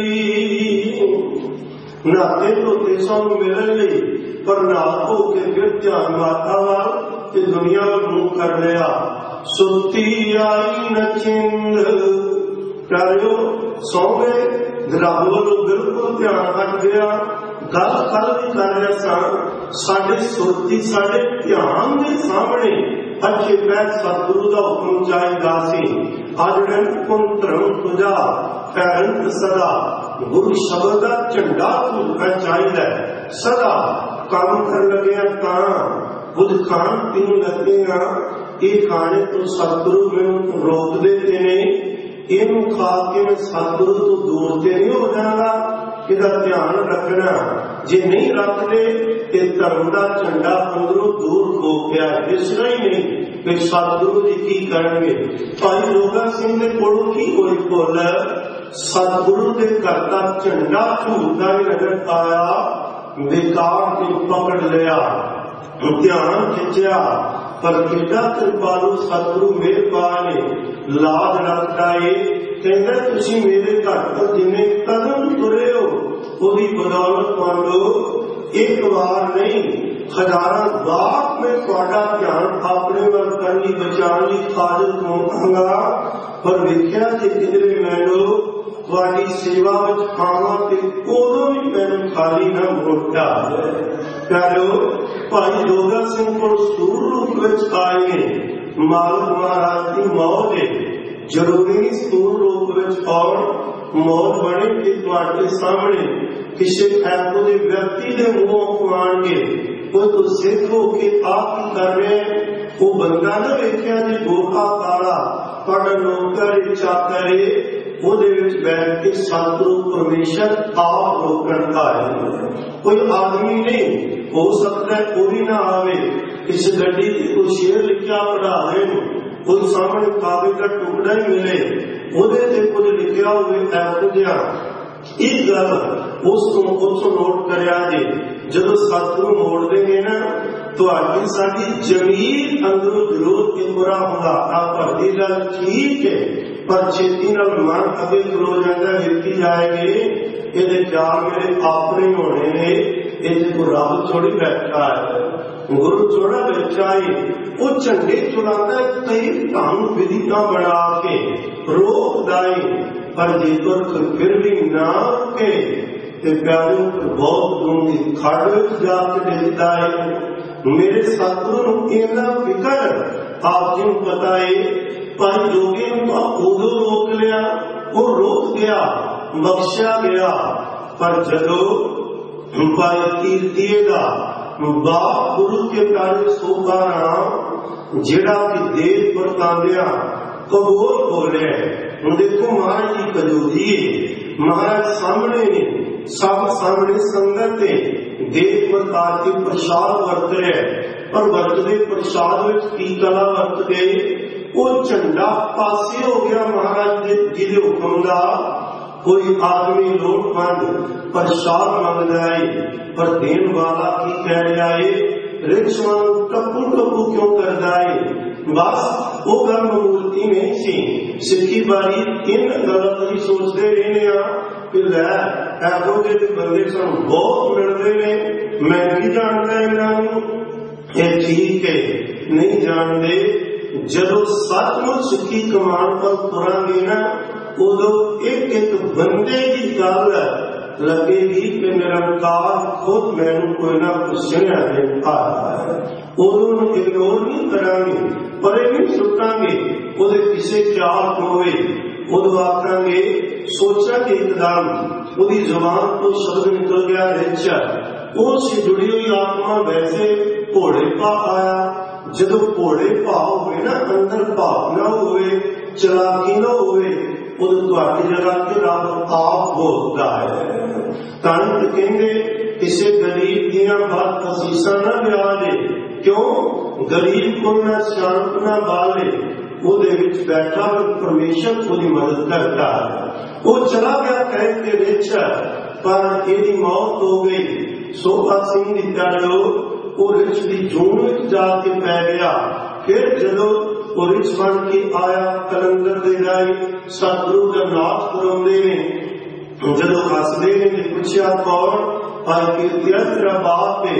ਗਈ। ਨਾਤੇ ਧੋਤੇ ਸਾਨੂੰ ਮਿਲਣ ਲਈ ਪਰ ਨਾ ਹੋ ਕੇ ਫਿਰ ਧਿਆਨ ਮਾਤਾ ਵੱਲ ਤੇ ਦੁਨੀਆ ਵੱਲ ਮੂੰਹ ਕਰ ਲਿਆ। सुती आई नचिंद। प्यारियो सौ गए, रब वालों बिल्कुल ध्यान हट गया। गल कल भी कर रहे सन, साडे सुरती साडे ध्यान के सामने अच्छे बैठ सतगुरु का हुक्म चाहिदा सी। अज कुन धर्म तुझा पैरंत सदा, गुरु शब्द का झंडा झूलना चाहिए सदा। काम कर लगे कुछ खान पीन लगे ये खाने तो सतगुरु मैनू रोक देते ने, इनू खा के मैं सतगुरु तो दूर से नहीं हो जाएगा। इसका ध्यान रखना, जे नहीं रखते तो धर्म का झंडा अंदरों दूर हो गया। इसलिए ही नहीं कि सतगुरु जी की करेंगे। भाई जोगा सिंह ने कोलों की कोई बोल सतगुरु के घर का झंडा झूलता ही नजर आया। बेकार ने पकड़ लिया, ध्यान खिंचा, पर कितना कृपालु सतगुरु मेहरबान ने लाज रखता है। कहता तुसी मेरे घर पर जिन्हें कदम तुरे हो उसकी बदौलत मान लो, एक बार नहीं हजारों बार में थोड़ा ध्यान अपने वाल करनी बचाने की हाजत होगा। पर वेख्या कि किधरे मैनू थोड़ी सेवा में आवा तो उदों भी मैंने खाली न मोटा। प्यारो भाई जोगा सिंह को सूर रूप में आए मालक महाराज की मौत है। जरूरी सूर रूप में और मौत बने कि तुम्हारे सामने किसी ऐसे व्यक्ति के मुंह आन के वो तो सिख हो के आप ही कर रहे हैं। वो बंदा ना वेख्या जी गोखा काला पढ़ नौकर चाकर बैठ के सतगुरु परमेश्वर आप रोकता है। कोई आदमी नहीं हो सकता है कोई ना आवे। इस गड्डी कोई शेर लिखा पढ़ा रहे कोई सामने कागज का टुकड़ा ही मिले वो कुछ लिखा हुए एक गल उसको नोट करिया जे जब सतगुरु मोड़ देंगे ना तो साडी जमीन अंदरों जरूर एक बुरा होगा। भरती गल ठीक है पर छेती नाल मन अगे खलो जाता वेखी जाएगी ये चार मेरे अपने होने ने। ये को रब थोड़ी बैठा है, गुरु थोड़ा बैठा है। वो झंडे चलाता कई ढंग विधियां बना के रोकदा है, पर जेकर फिर भी ना रुके तो प्यारों को बहुत दूंगी खड़ जाके देखता है। मेरे सतगुरु इतना फिकर आप जी पता है। पर जोगी उदो रोक लिया, वो रोक गया, बख्शा गया। पर जदों भाई कीर्तिएगा बाप गुरु के प्यारे सोखा नाम जेड़ा कि देव बरतांदिया कबूल बोले। देखो महाराज जी कजोजी महाराज सामने ने सब सामने संगत है देव प्रकार के प्रसाद वर्त है। पर वर्तते प्रसाद की कला वर्तते वो झंडा पासे हो गया महाराज जी के हुक्म का। कोई आदमी लोटमंद प्रसाद मंग जाए पर देन वाला की कह जाए रिक्श टप्पू टप्पू क्यों कर जाए। बस वो गल मूर्ति नहीं सी। सिक्खी बारी इन गलत नहीं सोचते रहने ऐहो जे बंदे सन बहुत मिलते ने मैं भी जानता इन्हों ये ठीक है नहीं जानते। जदों सचमुच सिक्खी कमान पर तुरांगे ना उदो एक एक बंदे की गल लगेगी कि निरंकार खुद मैनू कोई ना कुछ सुनिया देता है। उदों इग्नोर नहीं करांगे परे नहीं सुटांगे उदे किसी ख्याल होवे उदो आखांगे सोचा कि एकदम उदी जुबान तो शब्द निकल गया रिच उससे जुड़ी हुई आत्मा वैसे घोड़े पा आया। जदों घोड़े भाव हुए ना अंदर भाव ना हुए चलाकी ना हुए उदों जगह के रब आप बोलता है। तंत कहते किसी गरीब दियां बात असीसा ना लिया दे क्यों गरीब को ना सियाणप ना बाले ਉਹਦੇ ਵਿੱਚ बैठा परमेश्वर उसकी मदद करता है। वो चला गया कैद के विच पर ਇਹਦੀ मौत हो गई। सोभा सिंह ਦੀ प्यारो वो रिच की जून में जाके पै गया। फिर जदों वो रिच बन के आया कलंदर दे जाए सतगुरु का नाथ करवाते ने जदों हसदे ने पूछा कौन भाई कीर्तिया तेरा बाप है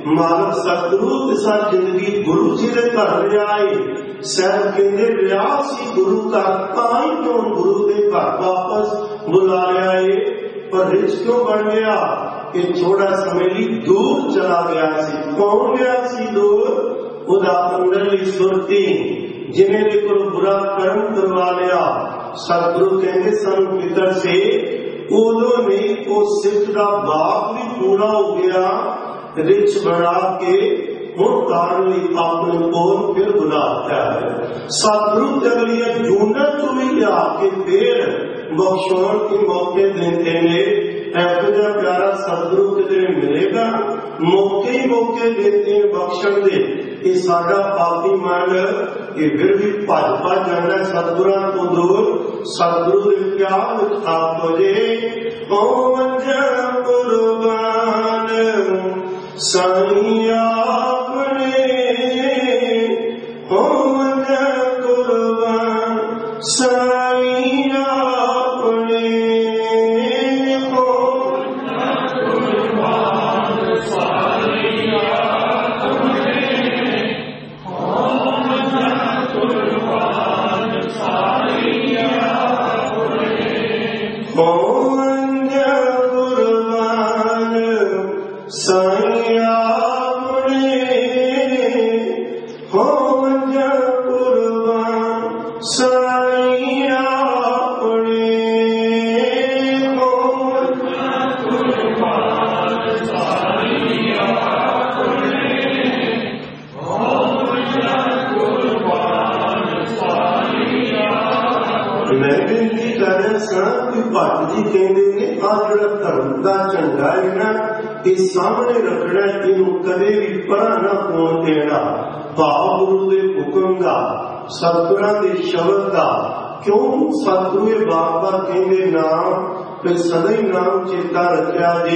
मालक सतगुरु तिसा जिंदगी गुरु जी दे घर ले आए। सैब कहते लिया सी गुरु घर, ताई क्यों गुरु दे घर वापस बुला लिया है। पर रिच क्यों बन गया कि थोड़ा समय लिए दूर चला गया सी। कौन गया सी दूर? उदा अंदरली सुरती जिन्हें भी कोई बुरा कर्म करवा लिया। सतगुरु कहते सन पितर से उदों ने वो सिख का बाप भी पूरा हो गया, रिच बना के हुण कारण अपने को फिर बुलाता है। सतगुरु अगलियां जूना चो भी लिया के फिर बख्शौण के मौके देते हैं। ऐसा प्यारा सतगुरु किधरे मिलेगा? मौके ही मौके देते हैं बख्शण दे। ये साडा पापी मन ये फिर भी भज जाना सतगुरां तो दूर। सतगुरु दे प्यार विच आप हो जे ओ मंजन कुर्बान साईं आपने, ओ मंजन कुर्बान साईं आपने, झंडा है ना ये सामने रखना, इन कदे भी परा ना होने देना। भाव गुरु के हुक्म का, सतगुरां के शब्द का। क्यों सतगुरु बार बार कहते नाम फिर सदा ही नाम चेता रखा जे।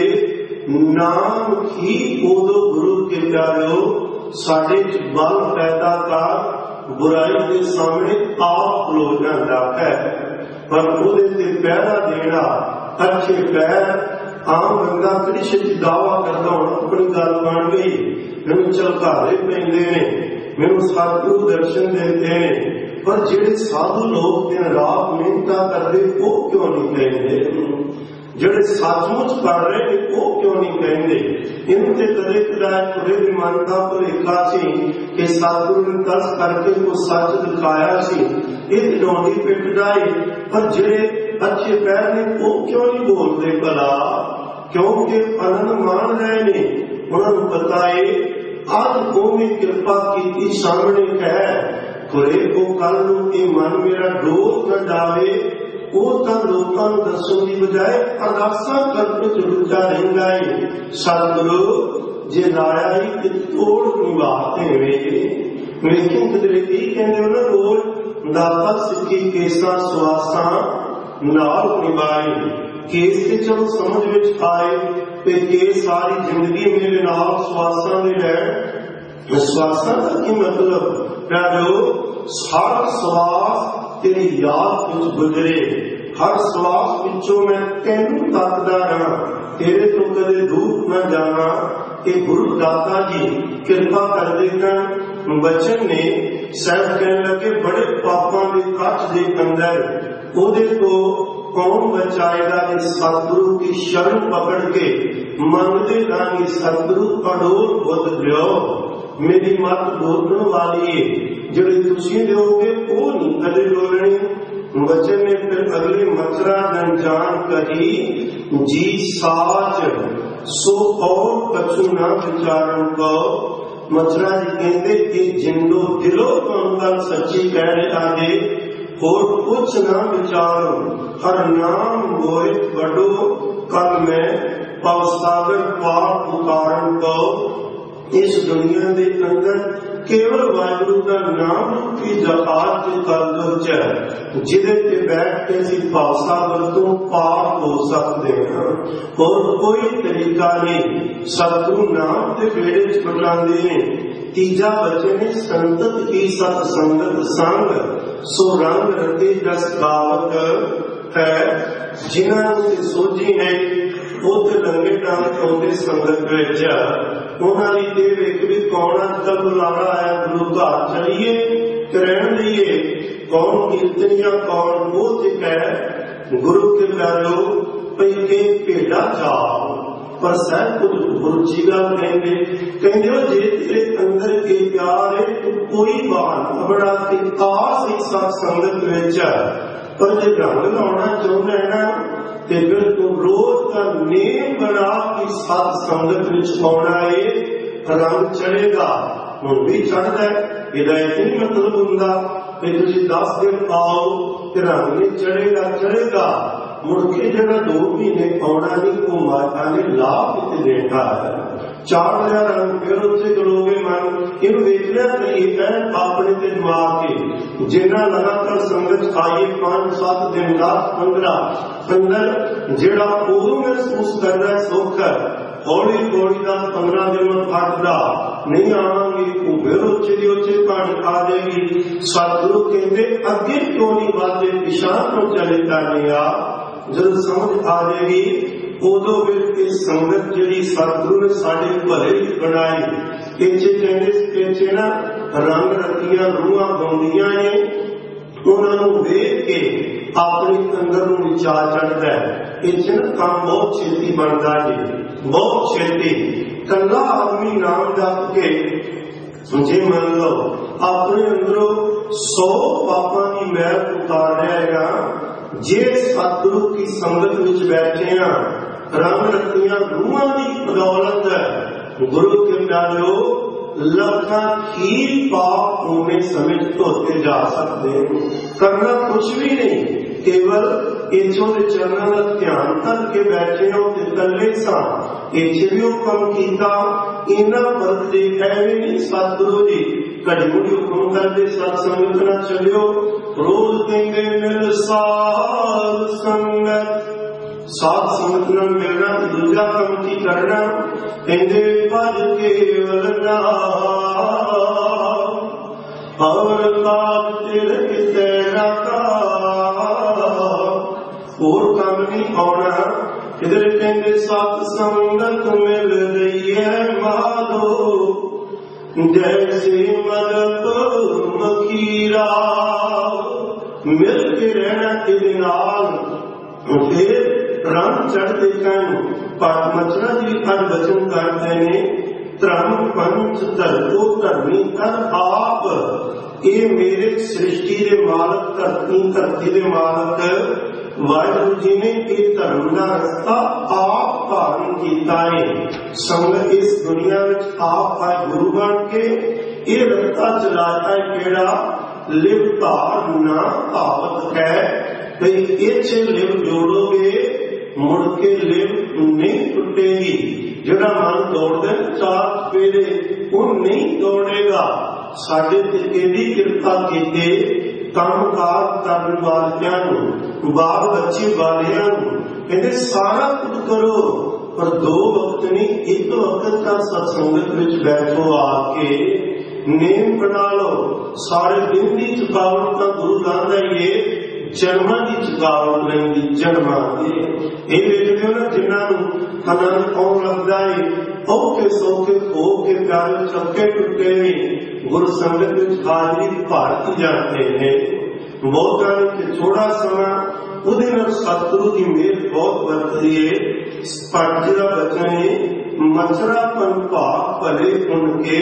नाम ही उदो गुरु के प्यारो साडे च बल पैदा कर बुराई के सामने आप खलो जाता है। पर उहदे ते पहरा देना अच्छे पैर। आम बंदा कृष्ण की दावा करता हूं अपनी गल बन गई, मैनू झलकारे पैंदे ने, मैनू सतगुरु दर्शन देते हैं। पर जेड़े साधु लोग दिन रात मेहनत करते वो क्यों नहीं कहते? जेड़े सचमुच कर रहे हैं वो क्यों नहीं कहते? इनते कदे कदाए थोड़े भी मन का भुलेखा सी कि सतगुरु ने दस करके को सच दिखाया सी, ये डोंडी पिटदा है। पर जेड़े अच्छे पैर ने वो क्यों नहीं बोलते भला? क्योंकि आनंद मान रहे ने, उन्होंने पता है आज कोई कृपा की सामने है। कोई को कल के मन मेरा डोर न डाले, वो तो लोगों को दसों की बजाय अरदासा करके रुचा रहेगा है। सतगुरु जे लाया ही कि तोड़ निभाते हुए, लेकिन किधरे की कहने वाला बोल दाता सिक्की केसा सुहासा नाल निभाई। केस के चलो समझ विच आए ते केस सारी जिंदगी मेरे नाल सुहासा दे रहे। सुहासा का की मतलब प्यारो, हर श्वास तेरी याद विच गुजरे, हर श्वास पिछों मैं तेनू तकदा रहा, तेरे तो कदे दूर न जाना। कि गुरु दाता जी कृपा कर देना। बचन ने सैफ कहने लगे बड़े पापों के कच्छ के अंदर ओदे को कौन बचाएगा? इस सतगुरु की शरण पकड़ के मंगते रहांगे सतगुरु अडोल बुद्ध दियो। मेरी मत बोलने वाली है, जिहड़े तुसीं दोगे वो नहीं कदे डोलने। बचन ने फिर अगले मचरा गंजान कही जी साच सो और कछु ना विचारण को। मचरा जी कहते कि जिंदो दिलो गल सच्ची कह रहे और कुछ ना विचारो, हर नाम होए बड़ो कल में पवसागर पाप उतारण को। इस दुनिया के अंदर केवल वाहिगुरु का नाम की जहाज के कल जिदे पे बैठ के सी पावसागर तो पाप हो सकते हैं और कोई तरीका नहीं। सतगुरु नाम के बेड़े चुटाते हैं। तीजा बचन है संतत की सत्संगत संग सो रंग रते दस कावत है। जिन्होंने सोची है वो तो रंगे डांग संगत उन्होंने ये वेख भी कौन अजकल बुलाना आया गुरु घर चलीए रहन दईए, कौन कीर्तनिया कौन बोध है। गुरु के प्यारो पैके भेड़ा जाओ, पर सह कुछ गुरु जी गल कहते जे तेरे अंदर के प्यार है तू कोई बात बड़ा आस एक साथ संगत विच, पर जे रंग लाना चाहता है ना ते फिर तू रोज का नेम बना कि सत संगत विच आना है, रंग चढ़ेगा। हुण भी चढ़ता है, इहदा नहीं मतलब हुंदा कि तुसीं 10 दिन आओ ते रंग नहीं चढ़ेगा, चढ़ेगा मुड़ के जरा 2 महीने आना नहीं, वो माता ने लाभ कितने देता है। 4000 रंग फिर उत्थे चलोगे मन इन वेखना चाहिए अपने ते दिमाग के। जिन्ना लगातार संगत आइए 5 7 दिन 10 15 अंदर जेड़ा उदों महसूस करना है सुख, हौली हौली 10 15 दिन में फटदा नहीं आवांगे, वो फिर उच्चे उच्चे पानी खा देगी। सतगुरु कहते अगे क्यों नहीं बातें पिछा क्यों चले जाने आ, जब समझ आ जाएगी उदो फिर इस संगत जी सतगुरु ने साढ़े भले बनाई। पिछे कहते पिछे ना रंग रतियां रूहां गाउंदियां ने, उन्होंने वेख के अपने अंदर विचार चढ़ता है। इस काम बहुत छेती बनता जी, बहुत छेती। कला आदमी नाम जप के जे मन लो अपने अंदरों 100 पापों की मैल उतार रहेगा। जे सतगुरु की संगत विच बैठे हैं, रंग रतियां रूहां की बदौलत है गुरु के प्यारो लखा खीर पाप होने समय धोते जा सकते हैं। करना कुछ भी नहीं, केवल इच्छों के चरणों का ध्यान करके बैठे हो कले सा इच्छे भी हुक्म किया इन्ना फर्क देखा है नहीं। सतगुरु जी घड़ी मुड़ी हुक्म करते सत्संगत न चलियो, रोज देंगे मिल साध संगत, साध संगत न मिलना दूजा काम की करना कहते पद केवल और बात तेरे तेरा का और काम नहीं आना। इधर कहते सत संगत मिल रही है माधो, जैसे मदद मखीरा, मिल के रहना तेरे नाल फिर रंग चढ़ते कन। पाठ मचरा जी हर वचन करते ने धर्म पंच धरतो धर्मी कर आप, ये मेरे सृष्टि के मालक धरती के मालक वाहिगुरु जी ने ये धर्म का रस्ता आप धारण किया है। संगत इस दुनिया में आप आए गुरु बन के ये रस्ता चलाता है केड़ा लिव धार ना आवत है। इच्छे लिव जोड़ोगे मुड़ के लिव नहीं टूटेगी। जरा मन दौड़ते 4 फेरे वो नहीं दौड़ेगा। साढ़े तेरी कृपा कीते काम कार करने वालियां बाल बच्चे वालियां कहते सारा कुछ करो, पर 2 वक्त नहीं 1 वक्त का सत्संगत में बैठो आके नेम बना लो। सारे दिन की थकावट का गुरु कहता है जन्मां की थकावट नहीं, जन्मां ये देखते हो ना जिन्होंने आनंद कौन लगता है औखे सौखे हो के प्यारे चक्के टुटे गुरु संगत में हाजरी भारती जाते हैं। बहुत थोड़ा समय उदे सतगुरु की मेहर बहुत बरतती है। पाठ का वचन है मचरापन पाप भले उनके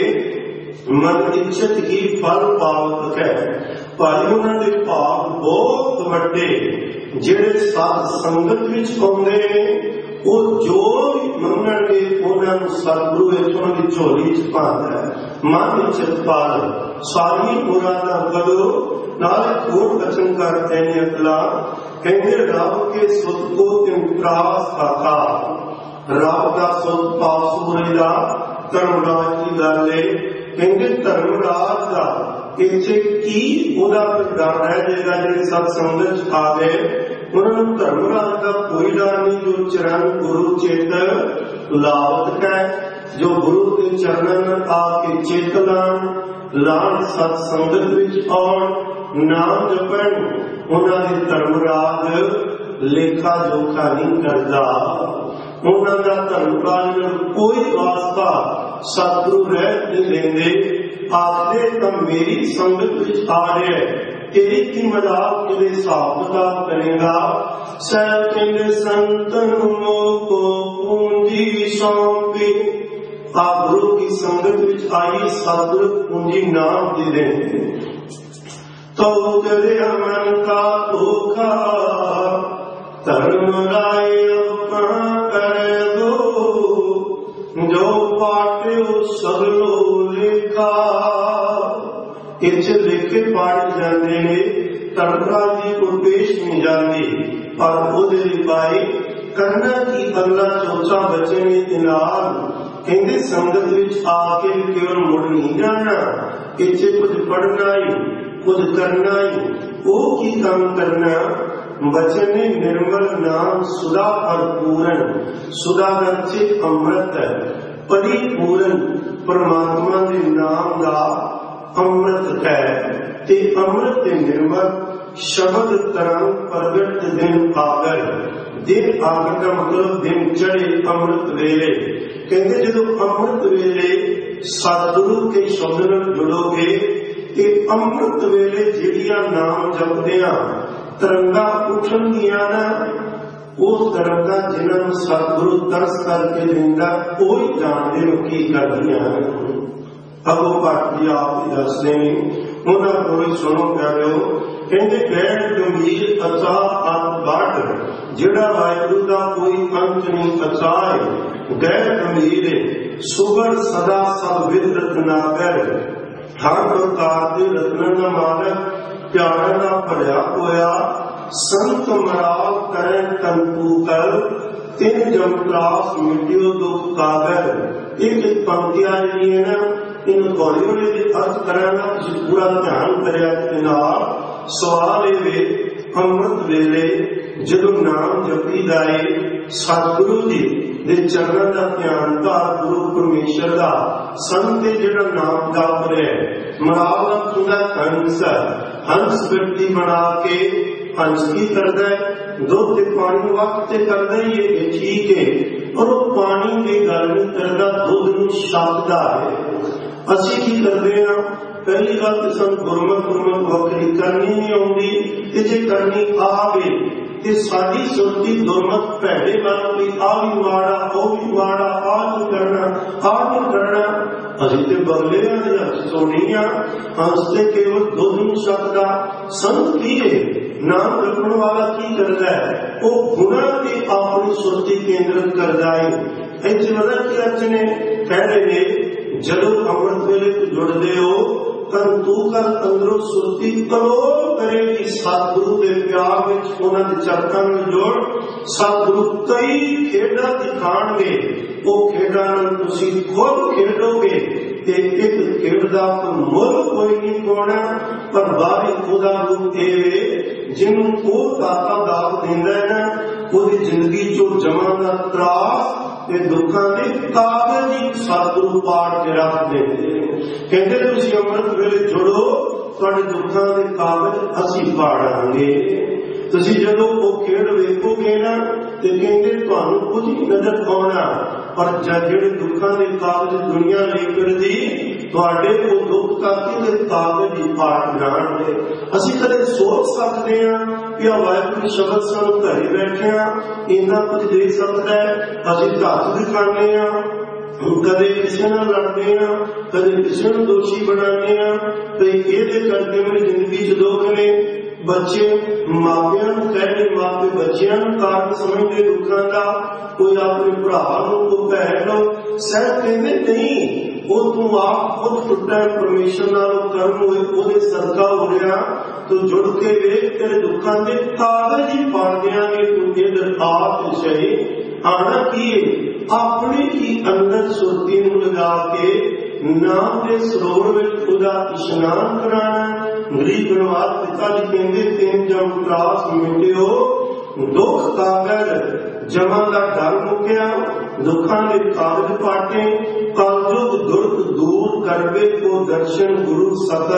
मन इच्छत ही फल पावत है। भाई उन्होंने पाप बहुत वड्डे जेड़े साथ संगत विच आउंदे ने वो जो मंगणगे उन्होंने सतगुरु इथों की झोली च पाता है। मन इच्छत पाल सारी मुरादा करो नाले कोट वचन करते हैं अगला कहते रब के सुत को तिमत्रास खाका। रब का सुत पासूरे का धर्मराज की गल है। कहते धर्मराज का इच्छे की ओदा डर रह जाएगा जो सत्संगत आ गए। उन्होंने धर्मराज का कोई डर नहीं जो चरण गुरु चेत लावत है, जो गुरु के चरणों में आके चेत लान सत्संगत विच और नाम जपन। उन्होंने धर्मराज लेखा जोखा नहीं करता। उन्होंने धर्मराज में कोई वास्ता सतगुरु रह नहीं देंगे। आखदे तो मेरी संगत विच आ रहा है, तेरी की मजाक तेरे हिसाब किताब करेगा। सह कहते संतन को पूंजी सौंपी, आप गुरु की संगत विच आई सतगुरु पूंजी नाम दे देंगे। तो तेरे अमन का धोखा धर्म राय अपना कर दो, जो पाटे सगलो लेखा। इच लिखे पाठ जाते ने तड़का जी को पेश नहीं जाती, पर ओदे लिपाई करना की अगला चौथा बच्चे ने इनाम कहते संगत विच आके केवल मुड़ नहीं जाना, इचे कुछ पढ़ना ही कुछ करना ही। वो की काम करना बचन ने निर्मल नाम सुधा भरपूरन, सुधा गच्छे अमृत परिपूरन परमात्मा के नाम का अमृत है। ते अमृत ते निर्मल शब्द तरंग प्रगट दिन आगर। दिन आगर का मतलब दिन चढ़े अमृत वेले। कहते जो अमृत वेले सतगुरु के शब्द में जुड़ोगे, ये अमृत वेले जिहड़ियां नाम जपदे तरंगा उठन दिया ना, वो तरंगा जिन्होंने सतगुरु तरस करके देंदा कोई जानते हो की करदियां। अब वो भट्ट जी आप ही दसदे उन्होंने कोई सुनो प्यारो, कहते गैर गंभीर अचाह अत बाट, जिहड़ा वाहिगुरू का कोई अंत नहीं अचाह गैर गंभीर सुगर सदा सब विद रत्नाकर। हर प्रकार के रत्न का मालक प्यारा का भरिया होया, संत मराल करें तंतु कर, तीन जमत्रास मिटियो दुख कागर। एक पंक्ति आ रही है ना, इन हौली हौली अर्थ कराना पूरा ध्यान करिया। सवाल ये अमृत वेले जदों नाम जपी जाए, सतगुरु जी दे चरणों का ध्यान का गुरु परमेश्वर का संत जिहड़ा नाम जप रहा है, मरावत हुंदा हंस, हंस व्यक्ति बना के हंस की करदा है, दुध पानी वक्त से करदा ही ये ठीक है, और वो पानी की गल नहीं करदा, दुध नूं छकदा है। असीं की करदे हां, पहली गल तो सानूं गुरमत वक्री करनी नहीं आउंदी, ते जे करनी आवे ते साडी सुरती दुरमत भैड़े बन गई, आ भी माड़ा ओ भी माड़ा, आ नहीं करना। असीं ते बगले हां, सोनिया हंसते केवल दुध नूं छकदा। संत की है नाम रखने वाला की करता है, वो गुणा की अपनी सुरती केंद्रित करता है। इस वजह की रचने कह रहे जदों अमृत वेले जुड़ते हो, तू कर अंदरों सुरती करोड़ करेगी सतगुरु के प्यार में, उन्होंने चरतां में जोड़। सतगुरु कई खेड़ा दिखाएंगे, वो खेड़ा तुसी खुद खेडोगे, एक खेड का मुल कोई नहीं पाना, पर बाहरी खुदा रूप ये जिन्होंने दाता दात देंदा है ना, पूरी जिंदगी चो जमा का त्रास दुखा के कागज ही सतगुरु पाठ के रख देते। कहते तुसी अमृत वेले जुड़ो, तुहाडे दुखा के कागज असीं पाड़ांगे। तुसी जदों वो खेड वेखोगे ना, ते कहते तुहानूं कुछ नहीं नजर आउणा, पर जिहड़े दुखा के कागज दुनिया लेकर दी तुहाडे को दुख करके ते कागज ही पाट जाणगे। असीं कदे सोच सकते हैं कि वाहिगुरू शब्द सानूं घरे बैठिया इन्ना कुछ दे सकता है, असीं हथ दिखाने कदे किसी नाल लड़ते हैं, कदे किसी नूं दोषी बनाने ते इहदे करके मेरी जिंदगी च दुख ने। बच्चे मापियां नूं कहते, मापे बच्चियां नूं कारण समझते दुखों का, कोई अपने भरा को भैन सह कहते नहीं, वो तू आप खुद टुटा परमेश्वर नालों कर्म हुए ओदे सदका हो रहा, तो जुड़ के वेख तेरे दुखों के कागज ही पढ़ देंगे। तू इधर आप सही आना की अपने ही अंदर सुरती लगा के नाम के सरोवर में खुदा इशनान कराना। गरीब बनवास पिता जी कहते तीन जम त्रास मिटियो दुख कागज, जमा का डर मुक्या, दुखा के कागज पाटे, कलयुग दुर्ग दूर करवे को दर्शन गुरु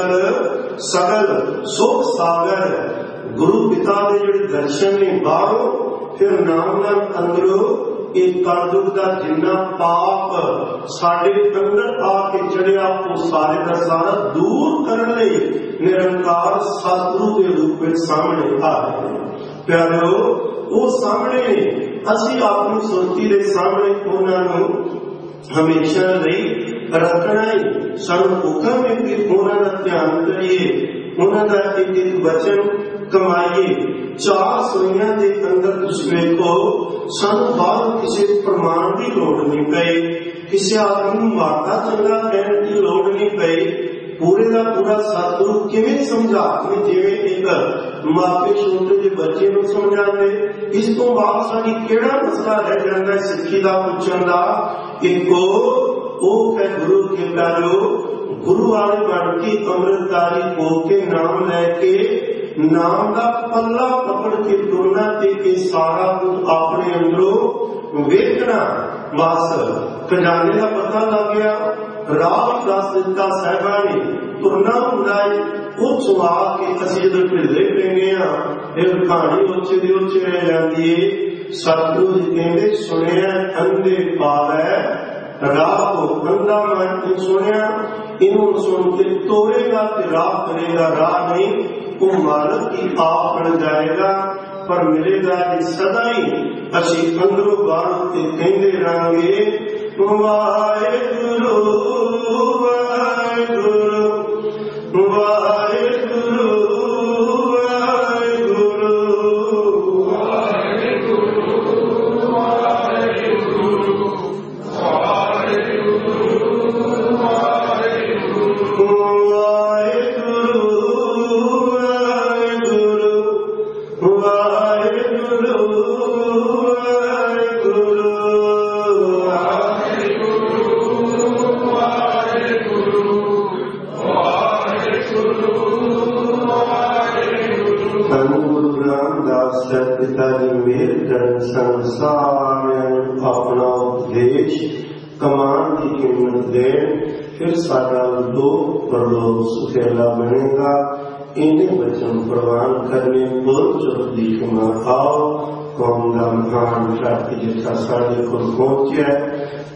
सकल सुख सागर। गुरु पिता के जो दर्शन ने बाहरों, फिर नाम अंदरों, ਇਹ ਕਲਯੁਗ ਦਾ ਜਿੰਨਾ ਪਾਪ ਸਾਡੇ ਅੰਦਰ ਆ ਕੇ ਚੜਿਆ ਉਹ ਸਾਰੇ ਦਾ ਸਾਰਾ ਦੂਰ ਕਰਨ ਲਈ ਨਿਰੰਕਾਰ ਸਤਿਗੁਰੂ ਦੇ ਰੂਪ ਵਿੱਚ ਸਾਹਮਣੇ ਆ ਰਹੇ ਨੇ। ਪਿਆਰਿਓ, ਉਹ ਸਾਹਮਣੇ ਅਸੀਂ ਆਪਣੀ ਸੁਰਤੀ ਦੇ ਸਾਹਮਣੇ ਉਹਨਾਂ ਨੂੰ ਹਮੇਸ਼ਾ ਲਈ ਰੱਖਣਾ ਹੀ ਸਾਨੂੰ ਹੁਕਮ ਹੈ ਕਿ ਉਹਨਾਂ ਦਾ ਧਿਆਨ ਕਰੀਏ, ਉਹਨਾਂ ਦਾ ਇੱਕ ਇੱਕ ਵਚਨ ਕਮਾਈਏ। ਚਾਰ ਸੂਈਆਂ ਦੇ ਅੰਦਰ ਤੁਸੀਂ ਵੇਖੋ, ਸਾਨੂੰ ਬਾਹਰ ਕਿਸੇ ਪ੍ਰਮਾਣ ਦੀ ਲੋੜ ਨਹੀਂ ਪਈ, ਕਿਸੇ ਆਦਮੀ ਨੂੰ ਮਾਤਾ ਚੰਗਾ ਕਹਿਣ ਦੀ ਲੋੜ ਨਹੀਂ ਪਈ। ਪੂਰੇ ਦਾ ਪੂਰਾ ਸਤਿਗੁਰੂ ਕਿਵੇਂ ਸਮਝਾ ਕੇ, ਜਿਵੇਂ ਇੱਕ ਮਾਪੇ ਛੋਟੇ ਜਿਹੇ ਬੱਚੇ ਨੂੰ ਸਮਝਾਉਂਦੇ। ਇਸ ਤੋਂ ਬਾਅਦ ਸਾਡੀ ਕਿਹੜਾ ਮਸਲਾ ਰਹਿ ਜਾਂਦਾ ਸਿੱਖੀ ਦਾ ਪੁੱਛਣ ਦਾ? ਇੱਕੋ ਉਹ ਹੈ ਗੁਰੂ ਕੇ ਪਿਆਰਿਓ, ਗੁਰੂ ਵਾਲੇ ਬਣ ਕੇ ਅੰਮ੍ਰਿਤਧਾਰੀ ਹੋ ਕੇ ਨਾਮ ਲੈ ਕੇ ਨਾਮ ਦਾ ਪੱਲਾ ਪਕੜ ਕੇ ਤੁਰਨਾ ਤੇ ਇਹ ਸਾਰਾ ਕੁਝ ਆਪਣੇ ਅੰਦਰੋਂ ਵੇਖਣਾ। ਬਸ ਖਜ਼ਾਨੇ ਦਾ ਪਤਾ ਲੱਗ ਗਿਆ, ਰਾਹ ਦੱਸ ਦਿੱਤਾ ਸਾਹਿਬਾਂ ਨੇ, ਤੁਰਨਾ ਹੁੰਦਾ ਹੈ। ਉਹ ਸੁਆ ਕੇ ਅਸੀਂ ਜਦੋਂ ਢਿੱਲੇ ਪੈਂਦੇ ਹਾਂ, ਇਹ ਕਹਾਣੀ ਉੱਚੇ ਦੀ ਉੱਚੇ ਰਹਿ ਜਾਂਦੀ ਹੈ। ਸਤਿਗੁਰੂ ਜੀ ਕਹਿੰਦੇ ਸੁਣਿਆ ਅੰਧੇ ਪਾਵੈ ਰਾਹ ਕੋ, ਅੰਧਾ ਮਨ ਸੁਣਿਆ ਇਹਨੂੰ ਸੁਣ ਕੇ ਤੋਰੇਗਾ ਤੇ ਰਾਹ ਕਰੇਗਾ, ਰਾਹ ਨਹੀਂ ਉਹ ਮਾਲਕ ਹੀ ਆਪ ਬਣ ਜਾਏਗਾ। ਪਰ ਮਿਲੇਗਾ ਇਹ ਸਦਾ ਹੀ ਅਸੀਂ ਅੰਦਰੋਂ ਬਾਹਰ ਤੇ ਕਹਿੰਦੇ ਰਹਾਂਗੇ ਵਾਹਿਗੁਰੂ ਵਾਹਿਗੁਰੂ ਵਾਹਿਗੁਰੂ ਆਪਣਾ ਉਪਦੇਸ਼ ਕਮਾਨ ਦੀ ਕੀਮਤ ਦੇਣ, ਫਿਰ ਸਾਡਾ ਲੋਕ ਪਰਲੋਕ ਸੁਖੇਲਾ ਬਣੇਗਾ। ਇਹਨੇ ਬਚਨ ਪ੍ਰਵਾਨ ਕਰਨੇ ਬਹੁਤ ਚੁੱਪ ਦੀ ਖਿਮਾ ਆਓ। ਕੌਮ ਦਾ ਮਹਾਨ ਵਿਚਾਰ ਜਿੱਥਾ ਸਾਡੇ ਕੋਲ ਪਹੁੰਚਿਆ